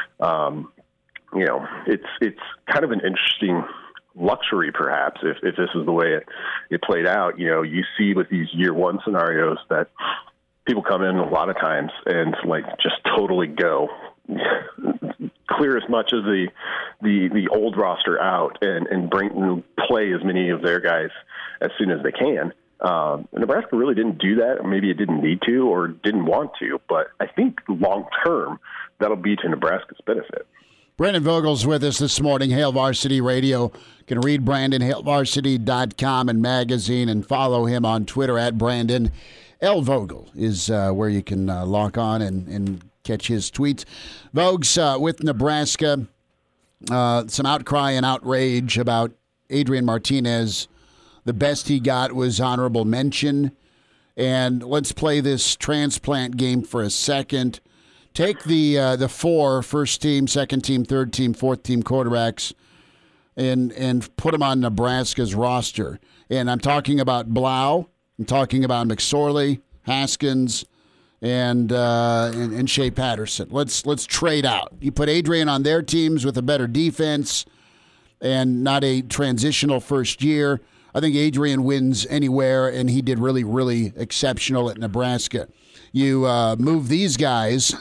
It's kind of an interesting luxury, perhaps, if this is the way it played out. You see with these year one scenarios that people come in a lot of times and just totally go clear as much of the old roster out and play as many of their guys as soon as they can. Nebraska really didn't do that, or maybe it didn't need to or didn't want to, but I think long term that'll be to Nebraska's benefit. Brandon Vogel's with us this morning, Hail Varsity Radio. You can read Brandon, HailVarsity.com and magazine, and follow him on Twitter at Brandon L. Vogel is where you can lock on and catch his tweets. Vogues with Nebraska, some outcry and outrage about Adrian Martinez. The best he got was honorable mention. And let's play this transplant game for a second. Take the 4 first team, second team, third team, fourth team quarterbacks and put them on Nebraska's roster. And I'm talking about Blau. I'm talking about McSorley, Haskins, and Shea Patterson. Let's trade out. You put Adrian on their teams with a better defense and not a transitional first year. I think Adrian wins anywhere, and he did really, really exceptional at Nebraska. You move these guys.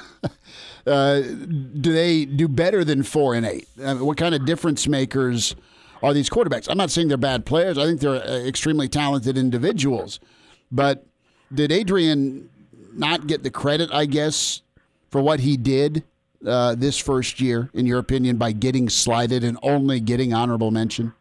Do they do better than 4 and 8? What kind of difference makers are these quarterbacks? I'm not saying they're bad players. I think they're extremely talented individuals. But did Adrian not get the credit, I guess, for what he did this first year, in your opinion, by getting slighted and only getting honorable mention?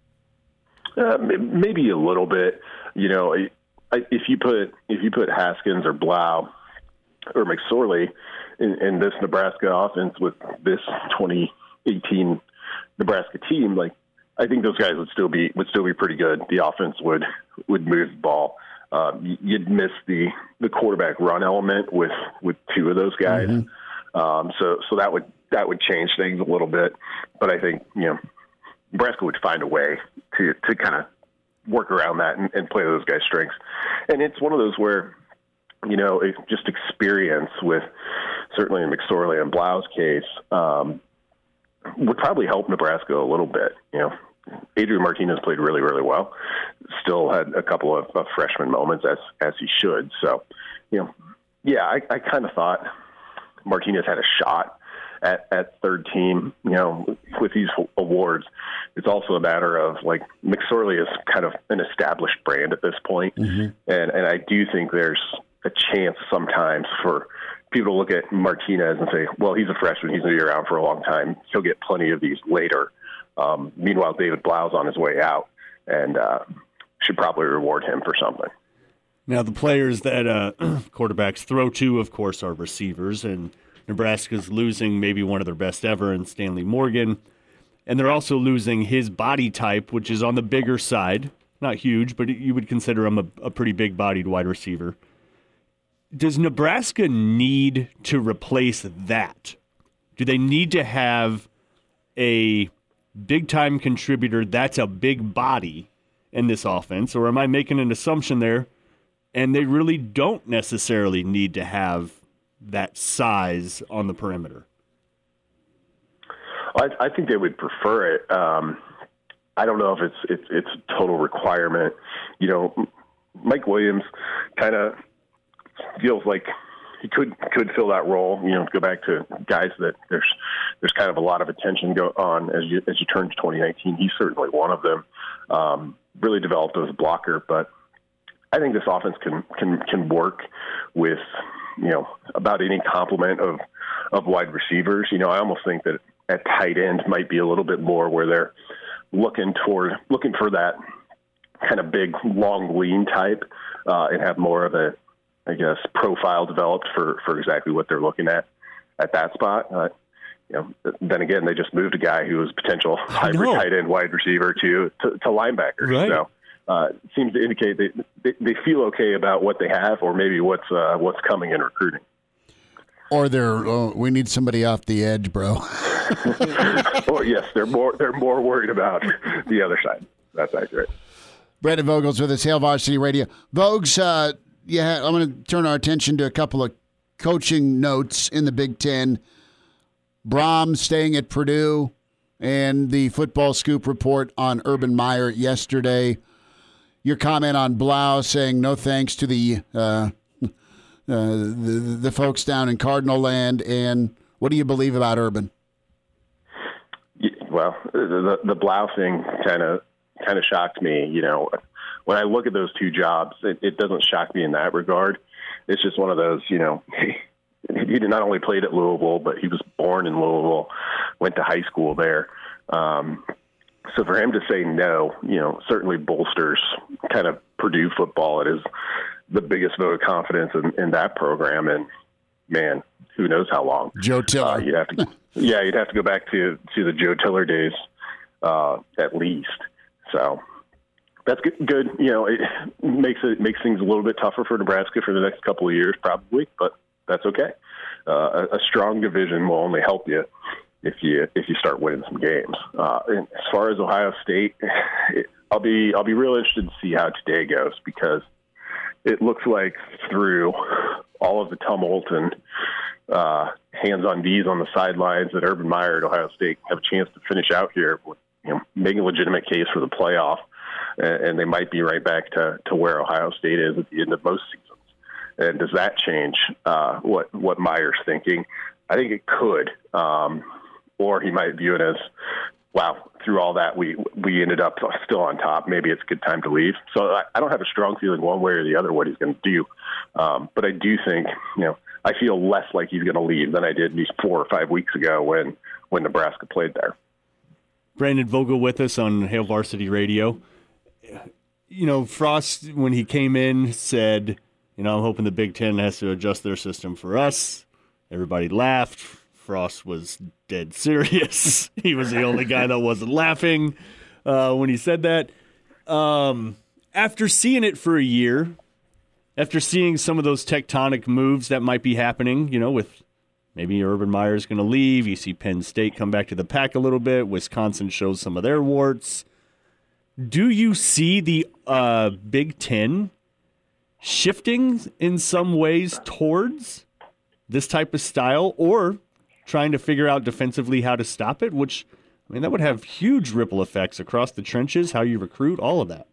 Maybe a little bit. If you put Haskins or Blau or McSorley in this Nebraska offense with this 2018 Nebraska team, like I think those guys would still be pretty good. The offense would move the ball. You'd miss the quarterback run element with two of those guys. Mm-hmm. So that would change things a little bit. But I think Nebraska would find a way to kind of work around that and play those guys' strengths. And it's one of those where just experience with certainly in McSorley and Blau's case would probably help Nebraska a little bit. Adrian Martinez played really, really well. Still had a couple of freshman moments as he should. So, I kind of thought Martinez had a shot at third team. With these awards, it's also a matter of like McSorley is kind of an established brand at this point, mm-hmm. and I do think there's a chance sometimes for people to look at Martinez and say, well, he's a freshman, he's going to be around for a long time, he'll get plenty of these later. Meanwhile, David Blau's on his way out, and should probably reward him for something. Now, the players that quarterbacks throw to, of course, are receivers, and Nebraska's losing maybe one of their best ever in Stanley Morgan, and they're also losing his body type, which is on the bigger side. Not huge, but you would consider him a pretty big-bodied wide receiver. Does Nebraska need to replace that? Do they need to have a big-time contributor that's a big body in this offense, or am I making an assumption there and they really don't necessarily need to have that size on the perimeter? I think they would prefer it. I don't know if it's a total requirement. Mike Williams kind of feels like he could fill that role. Go back to guys that there's kind of a lot of attention go on as you turn to 2019. He's certainly one of them. Really developed as a blocker, but I think this offense can work with about any complement of wide receivers. I almost think that at tight end might be a little bit more where they're looking for that kind of big, long, lean type, and have more of a, I guess, profile developed for exactly what they're looking at that spot. Then again, they just moved a guy who was potential hybrid tight end wide receiver to linebacker. Right. So it seems to indicate they feel okay about what they have, or maybe what's coming in recruiting. Or we need somebody off the edge, bro. Or yes, they're more worried about the other side. That's accurate. Brandon Vogel's with us, Hail Varsity Radio. Vogues, I'm going to turn our attention to a couple of coaching notes in the Big Ten. Brom staying at Purdue, and the Football Scoop report on Urban Meyer yesterday. Your comment on Blau saying no thanks to the folks down in Cardinal Land, and what do you believe about Urban? Well, the Blau thing kind of shocked me. When I look at those two jobs, it doesn't shock me in that regard. It's just one of those, he not only played at Louisville, but he was born in Louisville, went to high school there. So for him to say no, certainly bolsters kind of Purdue football. It is the biggest vote of confidence in that program. And man, who knows how long. Joe Tiller. You'd have to go back to the Joe Tiller days at least. So that's good. It makes things a little bit tougher for Nebraska for the next couple of years, probably, but that's okay. A strong division will only help you if you start winning some games. And as far as Ohio State, I'll be real interested to see how today goes, because it looks like through all of the tumult and hands on knees on the sidelines that Urban Meyer at Ohio State have a chance to finish out here with making a legitimate case for the playoff, and they might be right back to where Ohio State is at the end of most seasons. And does that change what Meyer's thinking? I think it could, or he might view it as, wow, through all that we ended up still on top. Maybe it's a good time to leave. So I don't have a strong feeling one way or the other what he's going to do, but I do think I feel less like he's going to leave than I did these 4 or 5 weeks ago when Nebraska played there. Brandon Vogel with us on Hail Varsity Radio. Frost, when he came in, said, I'm hoping the Big Ten has to adjust their system for us. Everybody laughed. Frost was dead serious. He was the only guy that wasn't laughing when he said that. After seeing it for a year, after seeing some of those tectonic moves that might be happening, with maybe Urban Meyer's going to leave, you see Penn State come back to the pack a little bit, Wisconsin shows some of their warts. Do you see the Big Ten shifting in some ways towards this type of style, or trying to figure out defensively how to stop it, which, that would have huge ripple effects across the trenches, how you recruit, all of that.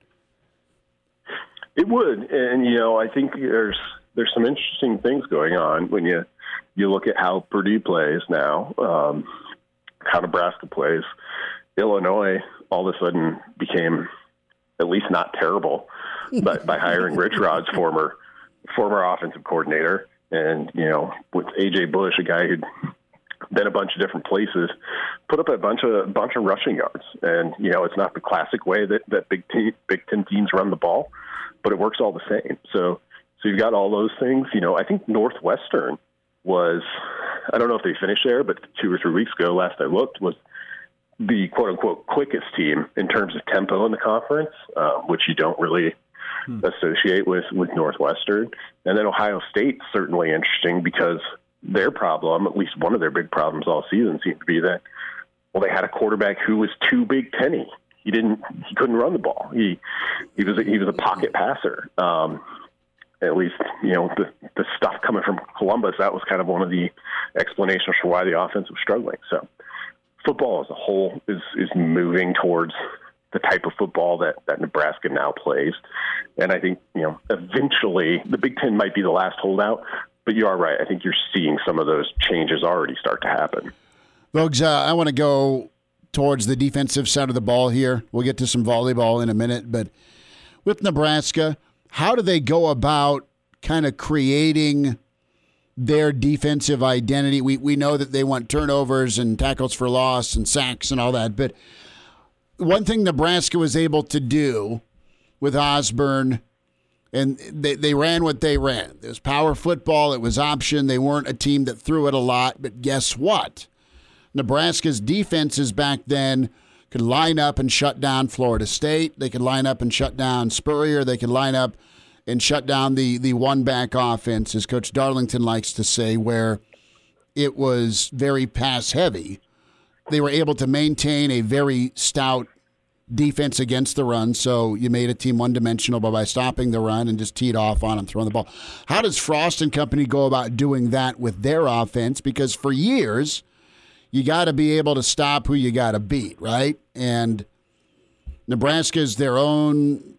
It would. And, I think there's some interesting things going on when you look at how Purdue plays now, how Nebraska plays. Illinois all of a sudden became at least not terrible, but by hiring Rich Rod's former offensive coordinator. And, with A.J. Bush, a guy who'd been a bunch of different places, put up a bunch of rushing yards. And, it's not the classic way that Big Ten teams run the ball, but it works all the same. So you've got all those things. I think Northwestern was, I don't know if they finished there, but 2 or 3 weeks ago, last I looked, was the quote-unquote quickest team in terms of tempo in the conference, which you don't really associate with Northwestern. And then Ohio State's certainly interesting because their problem, at least one of their big problems all season, seemed to be that, they had a quarterback who was too Big Ten-y. He couldn't run the ball. He was a pocket passer. At least, the stuff coming from Columbus, that was kind of one of the explanations for why the offense was struggling. So football as a whole is moving towards the type of football that Nebraska now plays. And I think, eventually the Big Ten might be the last holdout, but you are right. I think you're seeing some of those changes already start to happen. Vogues, I want to go towards the defensive side of the ball here. We'll get to some volleyball in a minute, but with Nebraska, how do they go about kind of creating their defensive identity? We know that they want turnovers and tackles for loss and sacks and all that, but one thing Nebraska was able to do with Osborne, and they ran what they ran. It was power football. It was option. They weren't a team that threw it a lot, but guess what? Nebraska's defenses back then could line up and shut down Florida State. They could line up and shut down Spurrier. They could line up and shut down the one-back offense, as Coach Darlington likes to say, where it was very pass-heavy. They were able to maintain a very stout defense against the run, so you made a team one-dimensional by stopping the run and just teed off on them, throwing the ball. How does Frost and company go about doing that with their offense? Because for years, you got to be able to stop who you got to beat, right? And Nebraska's their own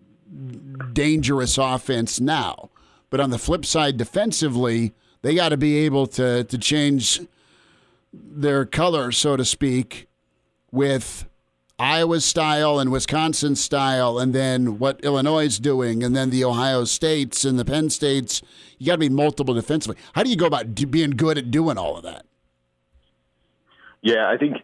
dangerous offense now. But on the flip side, defensively, they got to be able to change their color, so to speak, with Iowa's style and Wisconsin's style, and then what Illinois is doing, and then the Ohio States and the Penn States. You got to be multiple defensively. How do you go about being good at doing all of that? Yeah, I think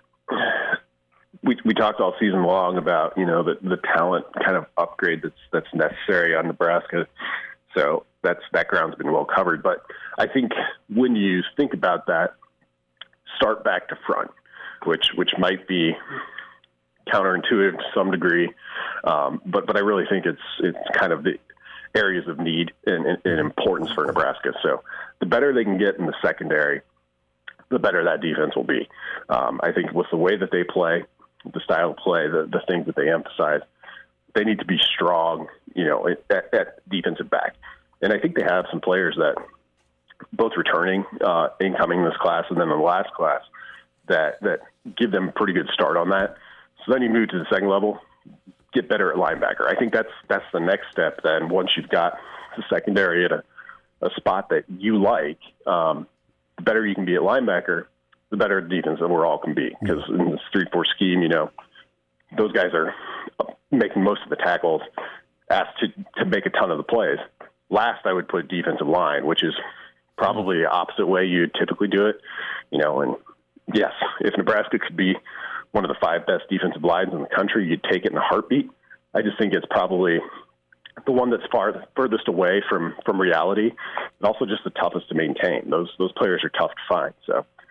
we talked all season long about the talent kind of upgrade that's necessary on Nebraska. So that ground's been well covered. But I think when you think about that, start back to front, which might be counterintuitive to some degree, but I really think it's kind of the areas of need and importance for Nebraska. So the better they can get in the secondary, the better that defense will be. I think with the way that they play, the style of play, the things that they emphasize, they need to be strong, at defensive back. And I think they have some players that, both returning, incoming this class and then in the last class, that give them a pretty good start on that. So then you move to the second level, get better at linebacker. I think that's the next step then. Once you've got the secondary at a spot that you like, the better you can be at linebacker, the better the defense overall can be. Because in this 3-4 scheme, those guys are making most of the tackles, asked to make a ton of the plays. Last, I would put defensive line, which is probably the opposite way you'd typically do it. And yes, if Nebraska could be one of the 5 best defensive lines in the country, you'd take it in a heartbeat. I just think it's probably the one that's furthest away from reality, and also just the toughest to maintain. Those players are tough to find. So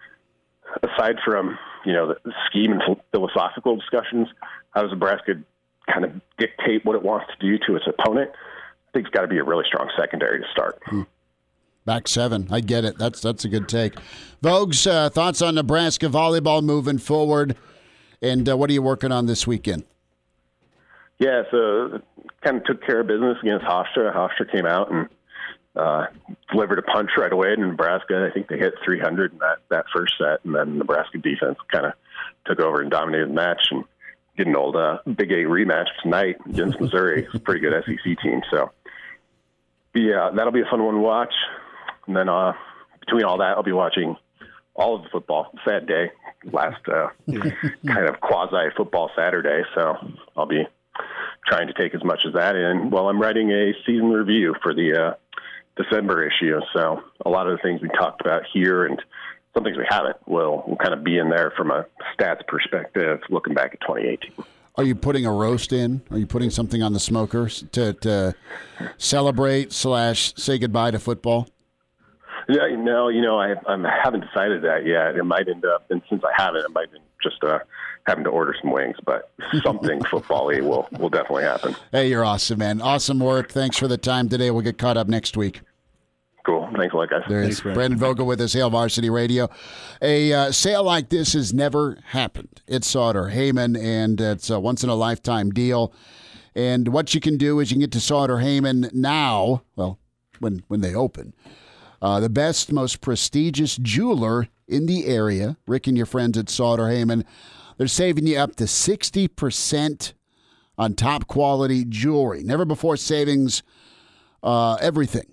aside from, the scheme and philosophical discussions, how does Nebraska kind of dictate what it wants to do to its opponent? I think it's got to be a really strong secondary to start. Back 7. I get it. That's a good take. Vogues, thoughts on Nebraska volleyball moving forward, and what are you working on this weekend? Yeah, so kind of took care of business against Hofstra. Hofstra came out and delivered a punch right away in Nebraska. I think they hit 300 in that first set, and then Nebraska defense kind of took over and dominated the match and get an old Big 8 rematch tonight against Missouri. It's a pretty good SEC team. So, yeah, that'll be a fun one to watch. And then between all that, I'll be watching all of the football. Sad day, last kind of quasi-football Saturday. So I'll be trying to take as much of that in while I'm writing a season review for the December issue. So a lot of the things we talked about here and some things we haven't will kind of be in there from a stats perspective looking back at 2018. Are you putting a roast in? Are you putting something on the smokers to celebrate / say goodbye to football? Yeah, no, I haven't decided that yet. It might end up, and since I haven't, it might end just having to order some wings, but something football-y will definitely happen. Hey, you're awesome, man. Awesome work. Thanks for the time today. We'll get caught up next week. Cool. Thanks a lot, guys. There's Brandon Vogel with us, Hail Varsity Radio. A sale like this has never happened. It's Sauter-Heyman, and it's a once-in-a-lifetime deal. And what you can do is you can get to Sauter-Heyman now, well, when they open. The best, most prestigious jeweler in the area, Rick and your friends at Sauter-Heyman, they're saving you up to 60% on top-quality jewelry. Never-before savings, everything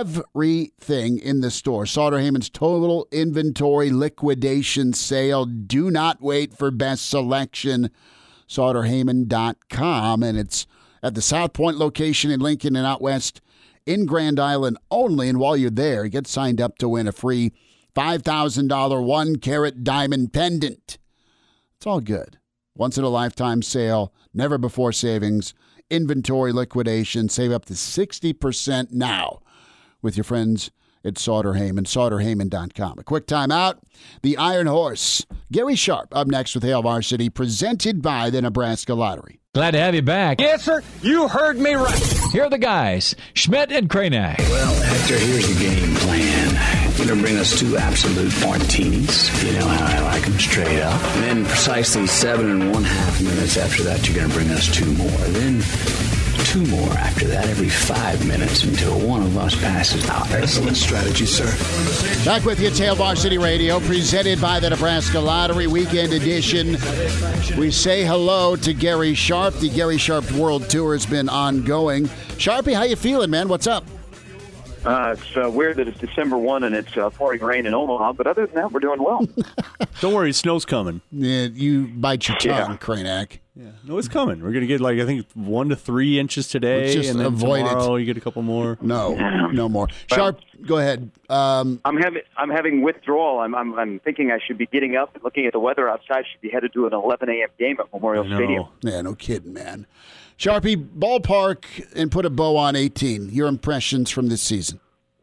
in the store. Sauter-Heyman's total inventory liquidation sale. Do not wait for best selection. Sauterheyman.com, and it's at the South Point location in Lincoln and out west in Grand Island only. And while you're there, get signed up to win a free $5,000 1-carat diamond pendant. It's all good. Once-in-a-lifetime sale, never-before savings, inventory liquidation. Save up to 60% now with your friends at Sauter-Heyman, Sauterheyman.com. A quick time out. The Iron Horse, Gary Sharp, up next with Hail Varsity, presented by the Nebraska Lottery. Glad to have you back. Yes, sir. You heard me right. Here are the guys, Schmidt and Kranak. Well, Hector, here's the game plan. You're going to bring us 2 absolute martinis. You know how I like them, straight up. And then precisely 7 1/2 minutes after that, you're going to bring us 2 more. Then 2 more after that every 5 minutes until one of us passes out. Excellent strategy, sir. Back with you, Hail Varsity Radio, presented by the Nebraska Lottery, weekend edition. We say hello to Gary Sharp. The Gary Sharp World Tour has been ongoing. Sharpie, how you feeling, man? What's up? It's weird that it's December 1 and it's pouring rain in Omaha, but other than that, we're doing well. Don't worry, snow's coming. Yeah, you bite your tongue, Kranak. Yeah, no, it's coming. We're going to get, I think 1 to 3 inches today. Let's just and then avoid tomorrow it. You get a couple more. No more. Sharp, go ahead. I'm having withdrawal. I'm thinking I should be getting up and looking at the weather outside. Should be headed to an 11 a.m. game at Memorial Stadium. Yeah, no kidding, man. Sharpie, ballpark and put a bow on 18. Your impressions from this season?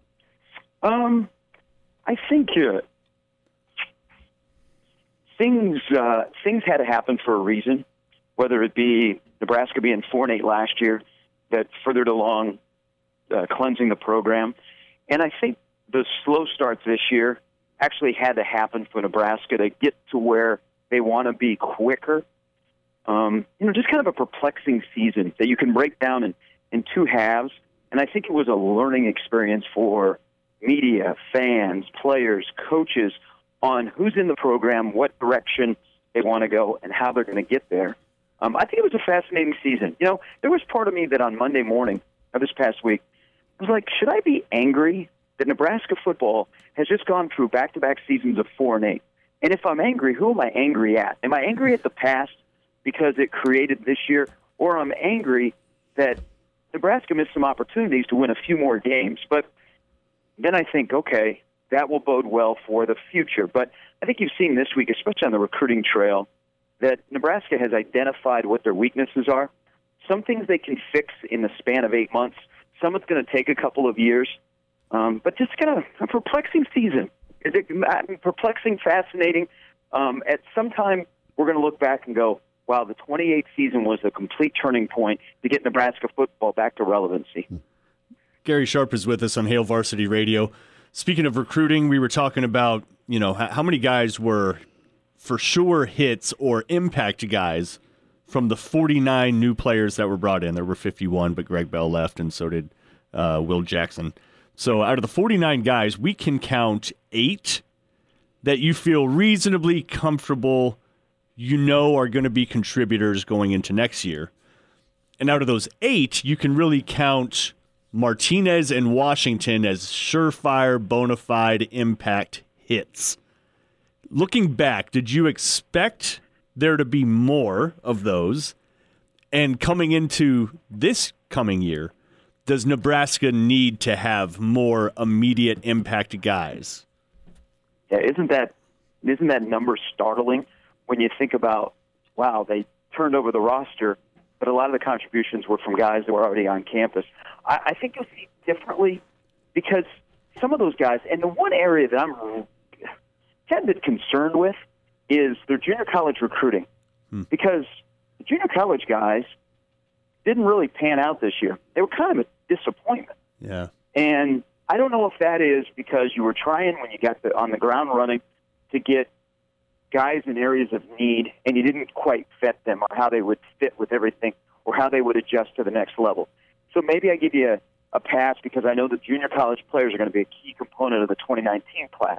I think things had to happen for a reason. Whether it be Nebraska being 4-8 last year, that furthered along cleansing the program, and I think the slow starts this year actually had to happen for Nebraska to get to where they want to be quicker. Just kind of a perplexing season that you can break down in 2 halves, and I think it was a learning experience for media, fans, players, coaches on who's in the program, what direction they want to go, and how they're going to get there. I think it was a fascinating season. There was part of me that on Monday morning of this past week, I was like, should I be angry that Nebraska football has just gone through back-to-back seasons of 4-8? And if I'm angry, who am I angry at? Am I angry at the past because it created this year, or I'm angry that Nebraska missed some opportunities to win a few more games? But then I think, okay, that will bode well for the future. But I think you've seen this week, especially on the recruiting trail, that Nebraska has identified what their weaknesses are. Some things they can fix in the span of 8 months. Some it's going to take a couple of years. But just kind of a perplexing season. perplexing, fascinating. At some time, we're going to look back and go, wow, the 28th season was a complete turning point to get Nebraska football back to relevancy. Gary Sharp is with us on Hail Varsity Radio. Speaking of recruiting, we were talking about, how many guys were for sure hits or impact guys from the 49 new players that were brought in. There were 51, but Greg Bell left, and so did Will Jackson. So out of the 49 guys, we can count 8 that you feel reasonably comfortable are going to be contributors going into next year. And out of those 8, you can really count Martinez and Washington as surefire, bona fide impact hits. Looking back, did you expect there to be more of those? And coming into this coming year, does Nebraska need to have more immediate impact guys? Yeah, isn't that number startling when you think about, wow, they turned over the roster, but a lot of the contributions were from guys that were already on campus. I think you'll see differently because some of those guys, and the one area that I'm kind of a bit concerned with is their junior college recruiting. Because the junior college guys didn't really pan out this year. They were kind of a disappointment. Yeah. And I don't know if that is because you were trying when you got on the ground running to get guys in areas of need and you didn't quite vet them or how they would fit with everything or how they would adjust to the next level. So maybe I give you a pass because I know the junior college players are going to be a key component of the 2019 class.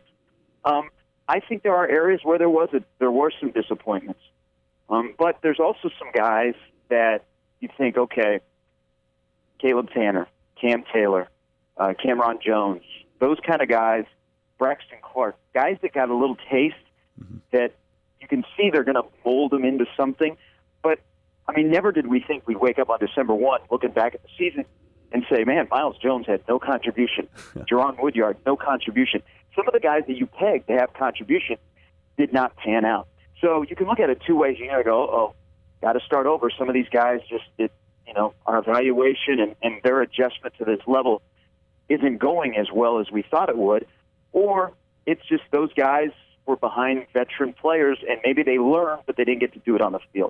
I think there are areas where there were some disappointments. But there's also some guys that you think, okay, Caleb Tanner, Cam Taylor, Cameron Jones, those kind of guys, Braxton Clark, guys that got a little taste that you can see they're going to mold them into something. But, never did we think we'd wake up on December 1 looking back at the season and say, man, Miles Jones had no contribution. Jerron Woodyard, no contribution. Some of the guys that you pegged to have contribution did not pan out. So you can look at it two ways. You got to go, got to start over. Some of these guys just did, our evaluation and their adjustment to this level isn't going as well as we thought it would. Or it's just those guys were behind veteran players and maybe they learned, but they didn't get to do it on the field.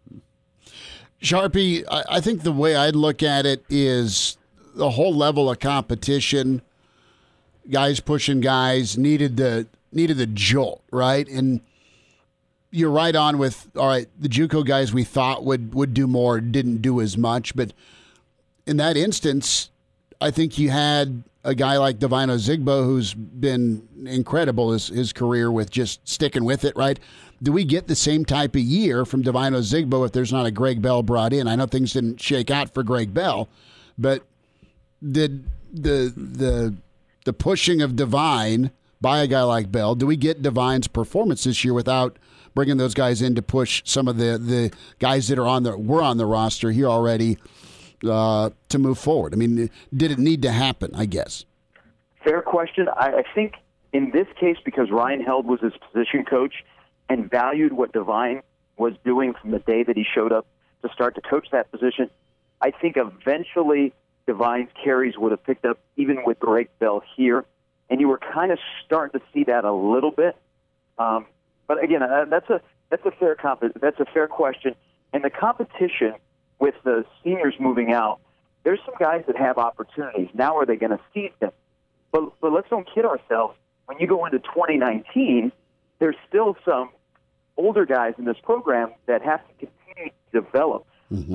Sharpie, I think the way I'd look at it is the whole level of competition, guys pushing guys, needed the jolt, right? And you're right on with, all right, the JUCO guys we thought would do more didn't do as much. But in that instance, I think you had a guy like Divine Ozigbo who's been incredible his career with just sticking with it, right? Do we get the same type of year from Divine Ozigbo if there's not a Greg Bell brought in? I know things didn't shake out for Greg Bell, but did the pushing of Divine by a guy like Bell, do we get Divine's performance this year without bringing those guys in to push some of the guys that were on the roster here already to move forward? Did it need to happen, I guess? Fair question. I think in this case, because Ryan Held was his position coach and valued what Divine was doing from the day that he showed up to start to coach that position, I think eventually Divine's carries would have picked up even with Greg Bell here, and you were kind of starting to see that a little bit. But again, that's a fair question, and the competition with the seniors moving out, there's some guys that have opportunities. Now are they going to seize them? But let's don't kid ourselves. When you go into 2019, there's still some older guys in this program that have to continue to develop.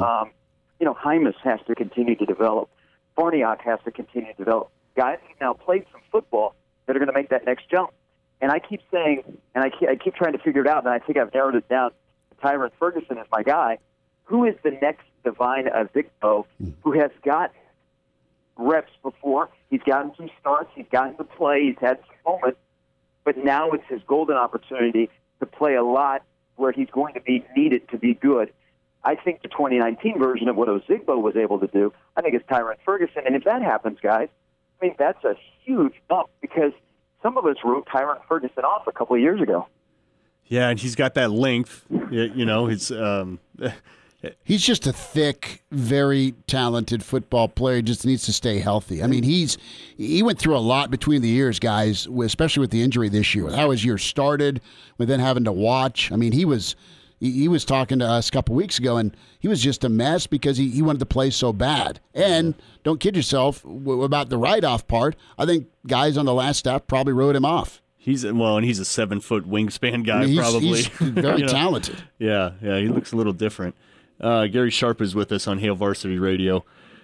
Hymas has to continue to develop. Farniok has to continue to develop. Guys who now played some football that are going to make that next jump. And I keep saying, and I keep trying to figure it out, and I think I've narrowed it down. Tyron Ferguson is my guy. Who is the next Divine Ozigbo who has got reps before? He's gotten some starts. He's gotten to play. He's had some moments. But now it's his golden opportunity to play a lot where he's going to be needed to be good. I think the 2019 version of what Ozigbo was able to do, I think, is Tyron Ferguson. And if that happens, guys, that's a huge bump because some of us wrote Tyron Ferguson off a couple of years ago. Yeah, and he's got that length. His He's just a thick, very talented football player. He just needs to stay healthy. I mean, he went through a lot between the years, guys, especially with the injury this year. How his year started, with then having to watch. I mean, he was talking to us a couple weeks ago, and he was just a mess because he wanted to play so bad. And don't kid yourself about the write-off part. I think guys on the last staff probably wrote him off. And he's a 7-foot wingspan guy, probably. He's very talented. Yeah, he looks a little different. Gary Sharp is with us on Hail Varsity Radio.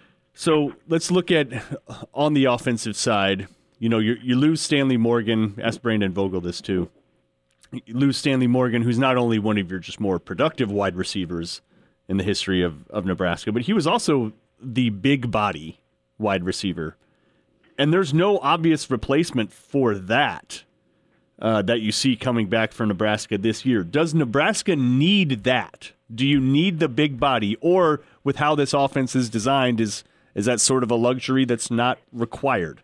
So let's look at on the offensive side. You lose Stanley Morgan. Ask Brandon Vogel this too. You lose Stanley Morgan, who's not only one of your just more productive wide receivers in the history of Nebraska, but he was also the big body wide receiver. And there's no obvious replacement for that you see coming back for Nebraska this year. Does Nebraska need that? Do you need the big body? Or with how this offense is designed, is that sort of a luxury that's not required?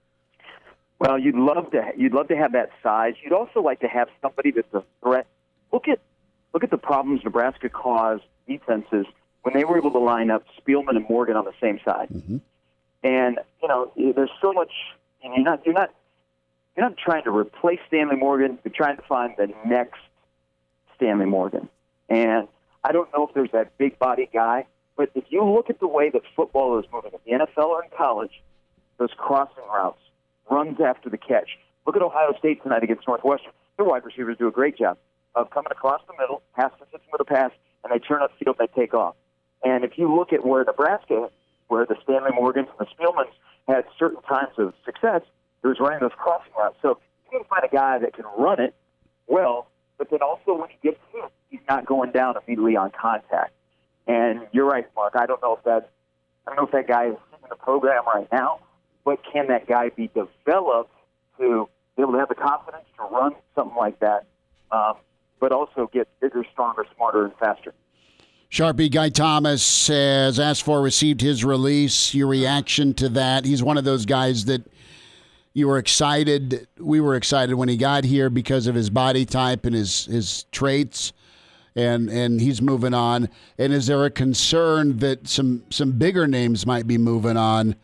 Well, you'd love to have that size. You'd also like to have somebody that's a threat. Look at the problems Nebraska caused defenses when they were able to line up Spielman and Morgan on the same side. Mm-hmm. And there's so much. And you're not trying to replace Stanley Morgan. You're trying to find the next Stanley Morgan. And I don't know if there's that big body guy, but if you look at the way that football is moving in the NFL or in college, those crossing routes, runs after the catch. Look at Ohio State tonight against Northwestern. Their wide receivers do a great job of coming across the middle, pass the system with a pass, and they turn upfield and they take off. And if you look at where Nebraska, where the Stanley Morgans and the Spielmans had certain times of success, it was running those crossing routes. So you can find a guy that can run it well, but then also when he gets hit, he's not going down immediately on contact. And you're right, Mark. I don't know if that guy is in the program right now, but can that guy be developed to be able to have the confidence to run something like that, but also get bigger, stronger, smarter, and faster? Sharpie, Guy Thomas has asked for, received his release. Your reaction to that? He's one of those guys that you were excited. We were excited when he got here because of his body type and his traits, and he's moving on. And is there a concern that some bigger names might be moving on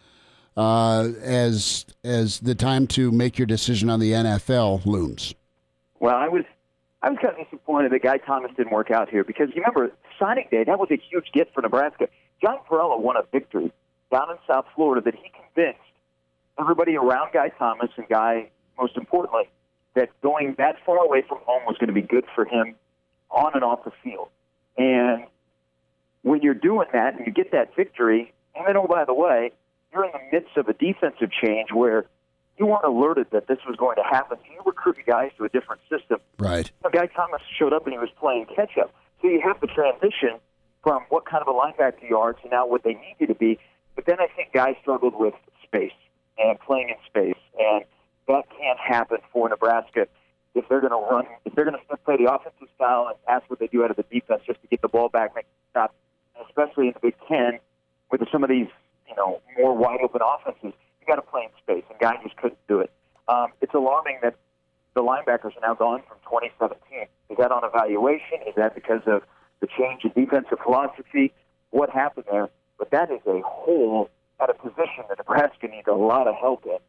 as the time to make your decision on the NFL looms? Well, I was kind of disappointed that Guy Thomas didn't work out here because you remember signing day, that was a huge get for Nebraska. John Perella won a victory down in South Florida that he convinced everybody around Guy Thomas and Guy, most importantly, that going that far away from home was going to be good for him on and off the field. And when you're doing that and you get that victory, and then, oh, by the way, you're in the midst of a defensive change where you weren't alerted that this was going to happen. So you recruit guys to a different system. Right. Guy Thomas showed up and he was playing catch-up. So you have to transition from what kind of a linebacker you are to now what they need you to be. But then I think guys struggled with space and playing in space. And that can't happen for Nebraska if they're going to run, if they're going to play the offensive style and ask what they do out of the defense just to get the ball back, make it stop. And especially in the Big Ten with some of these, more wide-open offenses, you got to play in space, and Guy just couldn't do it. It's alarming that the linebackers are now gone from 2017. Is that on evaluation? Is that because of the change in defensive philosophy? What happened there? But that is a hole at a position that Nebraska needs a lot of help in.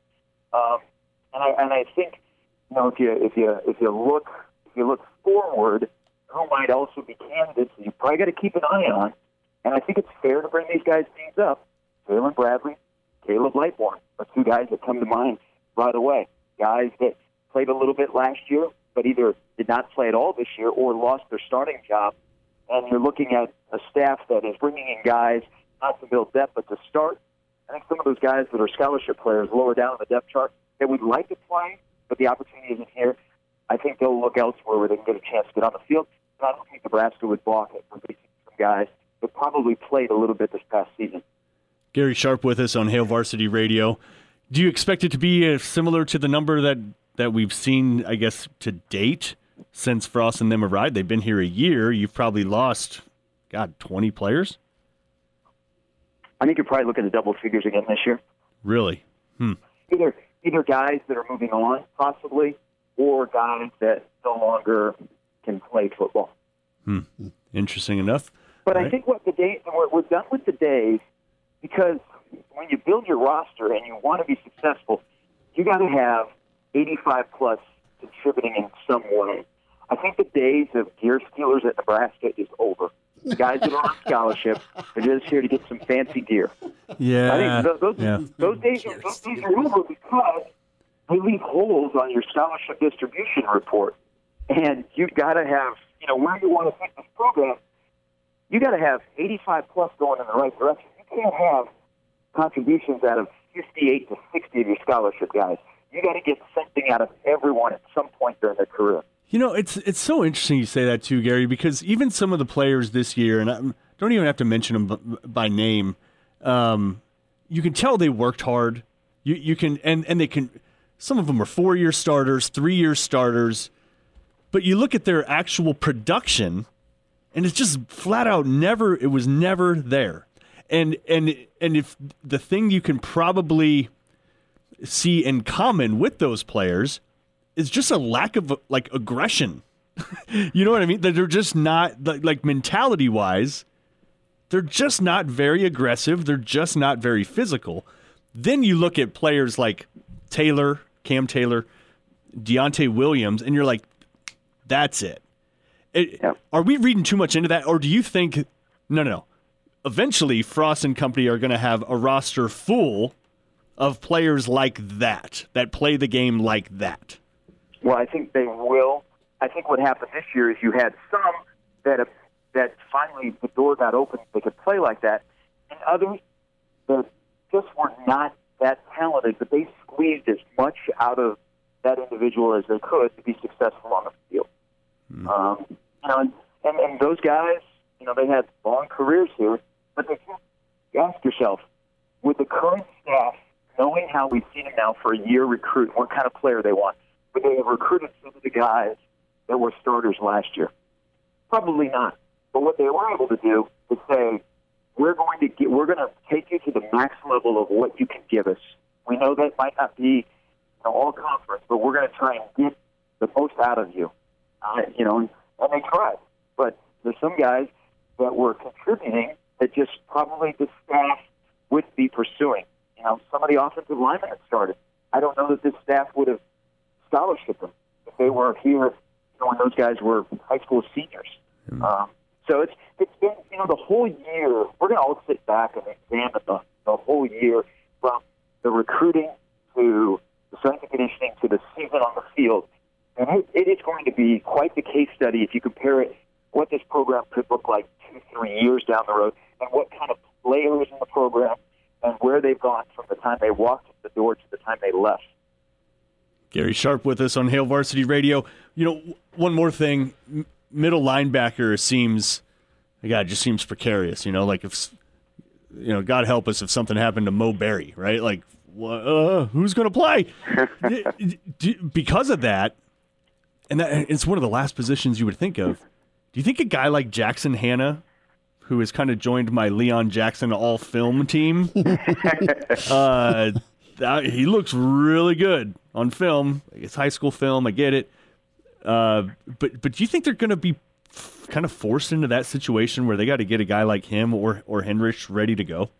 And I think if you look forward, who might also be candidates that you probably got to keep an eye on. And I think it's fair to bring these guys' names up. Jalen Bradley, Caleb Lightbourne are two guys that come to mind right away. Guys that played a little bit last year, but either did not play at all this year or lost their starting job. And you're looking at a staff that is bringing in guys not to build depth, but to start. I think some of those guys that are scholarship players lower down on the depth chart that would like to play, but the opportunity isn't here, I think they'll look elsewhere where they can get a chance to get on the field. And I don't think Nebraska would balk at some guys that probably played a little bit this past season. Gary Sharp with us on Hail Varsity Radio. Do you expect it to be similar to the number that we've seen, I guess, to date since Frost and them arrived? They've been here a year. You've probably lost, 20 players? I think you're probably looking at double figures again this year. Really? Either guys that are moving on, possibly, or guys that no longer can play football. Interesting enough. But Right. I think what the days we're done with the days, because when you build your roster and you want to be successful, you got to have 85 plus contributing in some way. I think the days of gear stealers at Nebraska is over. The guys that are on scholarship are just here to get some fancy gear. Yeah. I think those days are over because they leave holes on your scholarship distribution report. And you've got to have, where you want to take this program, you got to have 85 plus going in the right direction. You can't have contributions out of 58 to 60 of your scholarship guys. You got to get something out of everyone at some point during their career. It's so interesting you say that too, Gary, because even some of the players this year, and I don't even have to mention them by name, you can tell they worked hard. You can, and they can. Some of them are 4-year starters, 3-year starters, but you look at their actual production, and it's just flat out never. It was never there. And if the thing you can probably see in common with those players is just a lack of aggression. You know what I mean? That they're just not mentality-wise, they're just not very aggressive. They're just not very physical. Then you look at players like Taylor, Cam Taylor, Deontay Williams, and you're like, that's it. Are we reading too much into that, or do you think no? Eventually, Frost and company are going to have a roster full of players like that play the game like that. Well, I think they will. I think what happened this year is you had some that finally the door got open, they could play like that, and others that just were not that talented, but they squeezed as much out of that individual as they could to be successful on the field. And those guys, they had long careers here, but you ask yourself, with the current staff, knowing how we've seen them now for a year recruit, what kind of player they want, would they have recruited some of the guys that were starters last year? Probably not. But what they were able to do is say, we're going to take you to the max level of what you can give us. We know that might not be all conference, but we're going to try and get the most out of you. And they tried. But there's some guys that were contributing that just probably the staff would be pursuing. Some of the offensive linemen that started. I don't know that this staff would have scholarshiped them if they were here when those guys were high school seniors. So it's been, the whole year, we're going to all sit back and examine the whole year from the recruiting to the strength and conditioning to the season on the field. And it is going to be quite the case study if you compare it, what this program could look like 2-3 years down the road, and what kind of players in the program and where they've gone from the time they walked in the door to the time they left. Gary Sharp with us on Hail Varsity Radio. One more thing, middle linebacker just seems precarious. Like if, God help us if something happened to Mo Berry, right? Like, who's going to play? Because of that, and it's one of the last positions you would think of. Do you think a guy like Jackson Hanna, who has kind of joined my Leon Jackson all-film team, he looks really good on film. It's high school film, I get it. But do you think they're going to be kind of forced into that situation where they got to get a guy like him or Henrich ready to go?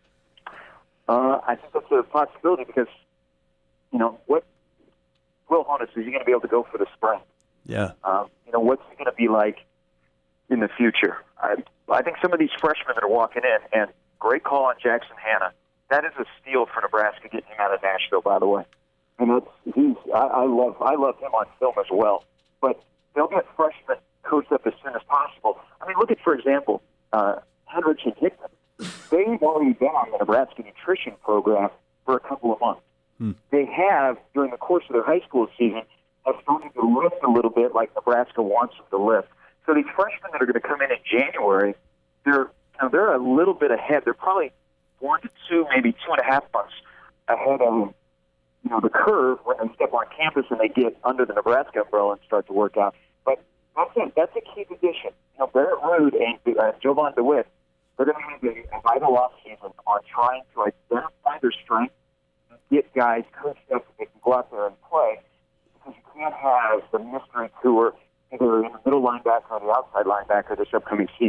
I think that's a possibility because, what Will Honus, is he going to be able to go for the spring? Yeah. What's it going to be like in the future? I think some of these freshmen that are walking in, and great call on Jackson Hanna. That is a steal for Nebraska getting him out of Nashville, by the way. And I love him on film as well. But they'll get freshmen coached up as soon as possible. I mean, look at, for example, Henrich and Hickman. They've already been on the Nebraska nutrition program for a couple of months. They have, during the course of their high school season, have started to lift a little bit like Nebraska wants them to lift. So these freshmen that are going to come in January, they're a little bit ahead. They're probably 1 to 2, maybe 2.5 months ahead of the curve when they step on campus and they get under the Nebraska umbrella and start to work out. But that's a key position. Barrett Ruud and Jovan DeWitt, they're going to have a vital offseason on trying to identify their strengths and get guys coached up so they can go out there and play, because you can't have the mystery tour either in the middle linebacker or the outside linebacker this upcoming season.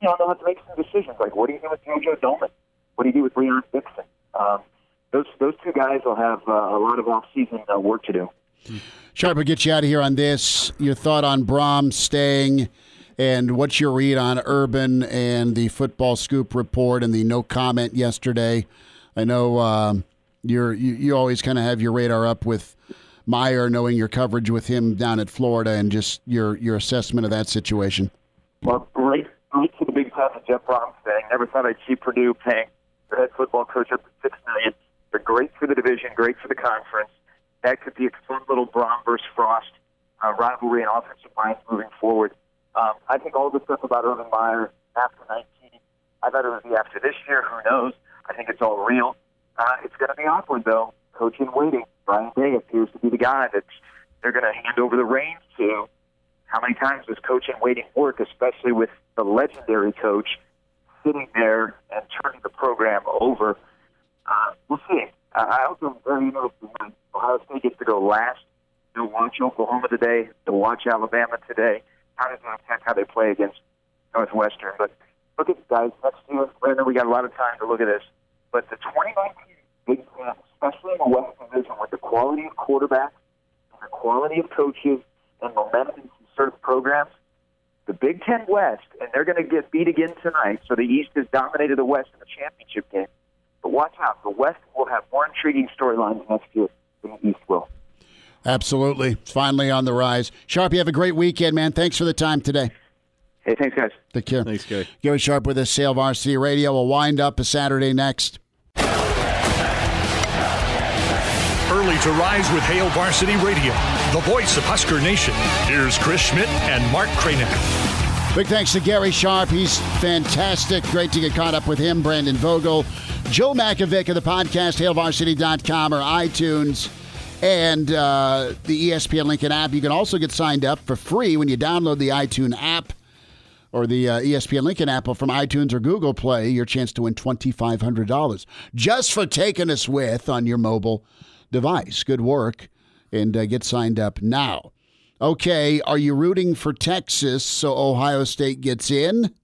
they'll have to make some decisions. Like, what do you do with JoJo Domann? What do you do with Leon Dixon? Those two guys will have a lot of off-season work to do. Sharp, we'll get you out of here on this. Your thought on Braum staying, and what's your read on Urban and the Football Scoop report and the no comment yesterday? I know you always kind of have your radar up with Meyer, knowing your coverage with him down at Florida, and just your assessment of that situation. Well, right to the big time of Jeff Braum thing. Never thought I'd see Purdue paying their head football coach up to $6 million. They're great for the division, great for the conference. That could be a fun little Braum versus Frost rivalry and offensive lines moving forward. I think all the stuff about Urban Meyer after 19, I thought it would be after this year. Who knows? I think it's all real. It's going to be awkward, though. Coach in waiting, Brian Day appears to be the guy that they're going to hand over the reins to. How many times does coach in waiting work, especially with the legendary coach sitting there and turning the program over? We'll see. I also very interested when Ohio State gets to go last. They'll watch Oklahoma today. They'll watch Alabama today. How does that affect how they play against Northwestern? But look at guys next year. I know we got a lot of time to look at this. But the 2019 Big Ten, especially in the West Division, with the quality of quarterbacks and the quality of coaches and momentum in some certain programs, the Big Ten West, and they're going to get beat again tonight, so the East has dominated the West in the championship game. But watch out. The West will have more intriguing storylines next year than the East will. Absolutely. It's finally on the rise. Sharp, you have a great weekend, man. Thanks for the time today. Hey, thanks, guys. Take care. Thanks, Gary. Gary Sharp with us, Hail Varsity Radio. We'll wind up a Saturday next. Early to rise with Hail Varsity Radio, the voice of Husker Nation. Here's Chris Schmidt and Mark Cranick. Big thanks to Gary Sharp. He's fantastic. Great to get caught up with him. Brandon Vogel, Joe Makovic of the podcast, HailVarsity.com or iTunes, and the ESPN Lincoln app. You can also get signed up for free when you download the iTunes app or the ESPN Lincoln app from iTunes or Google Play. Your chance to win $2,500 just for taking us with on your mobile device. Good work, and get signed up now. Okay, are you rooting for Texas so Ohio State gets in?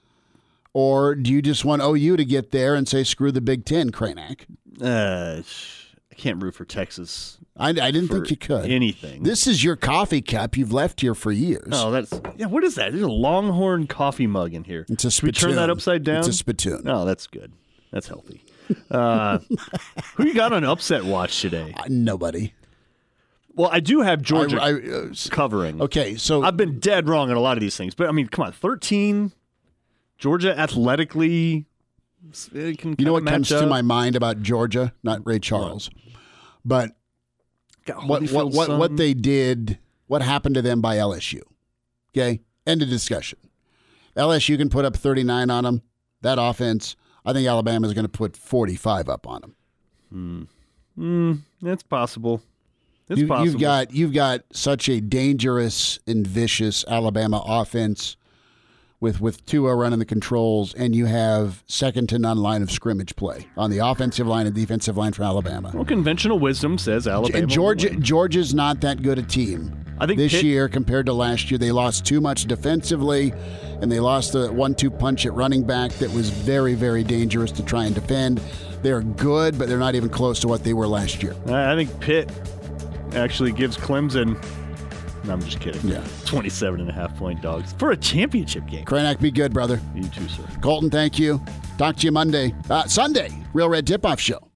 Or do you just want OU to get there and say, screw the Big Ten, Cranack? I can't root for Texas. I didn't think you could. Anything. This is your coffee cup. You've left here for years. Oh, what is that? There's a Longhorn coffee mug in here. It's a spittoon. We turn that upside down? It's a spittoon. Oh, that's good. That's healthy. Who you got on upset watch today? Nobody. Well, I do have Georgia covering. Okay, so I've been dead wrong on a lot of these things, but I mean, come on, 13. Georgia athletically, can you know what comes to my mind about Georgia? Not Ray Charles, but what they did, what happened to them by LSU. Okay, end of discussion. LSU can put up 39 on them. That offense, I think Alabama is going to put 45 up on them. That's possible. You've got such a dangerous and vicious Alabama offense with Tua running the controls, and you have second to none line of scrimmage play on the offensive line and defensive line for Alabama. Well, conventional wisdom says Alabama. And Georgia's not that good a team. I think this year compared to last year, they lost too much defensively, and they lost the 1-2 punch at running back that was very, very dangerous to try and defend. They're good, but they're not even close to what they were last year. I think Pitt actually gives Clemson, no, I'm just kidding. Yeah. 27.5-point dogs for a championship game. Cranack, be good, brother. You too, sir. Colton, thank you. Talk to you Sunday, Real Red Tip-Off Show.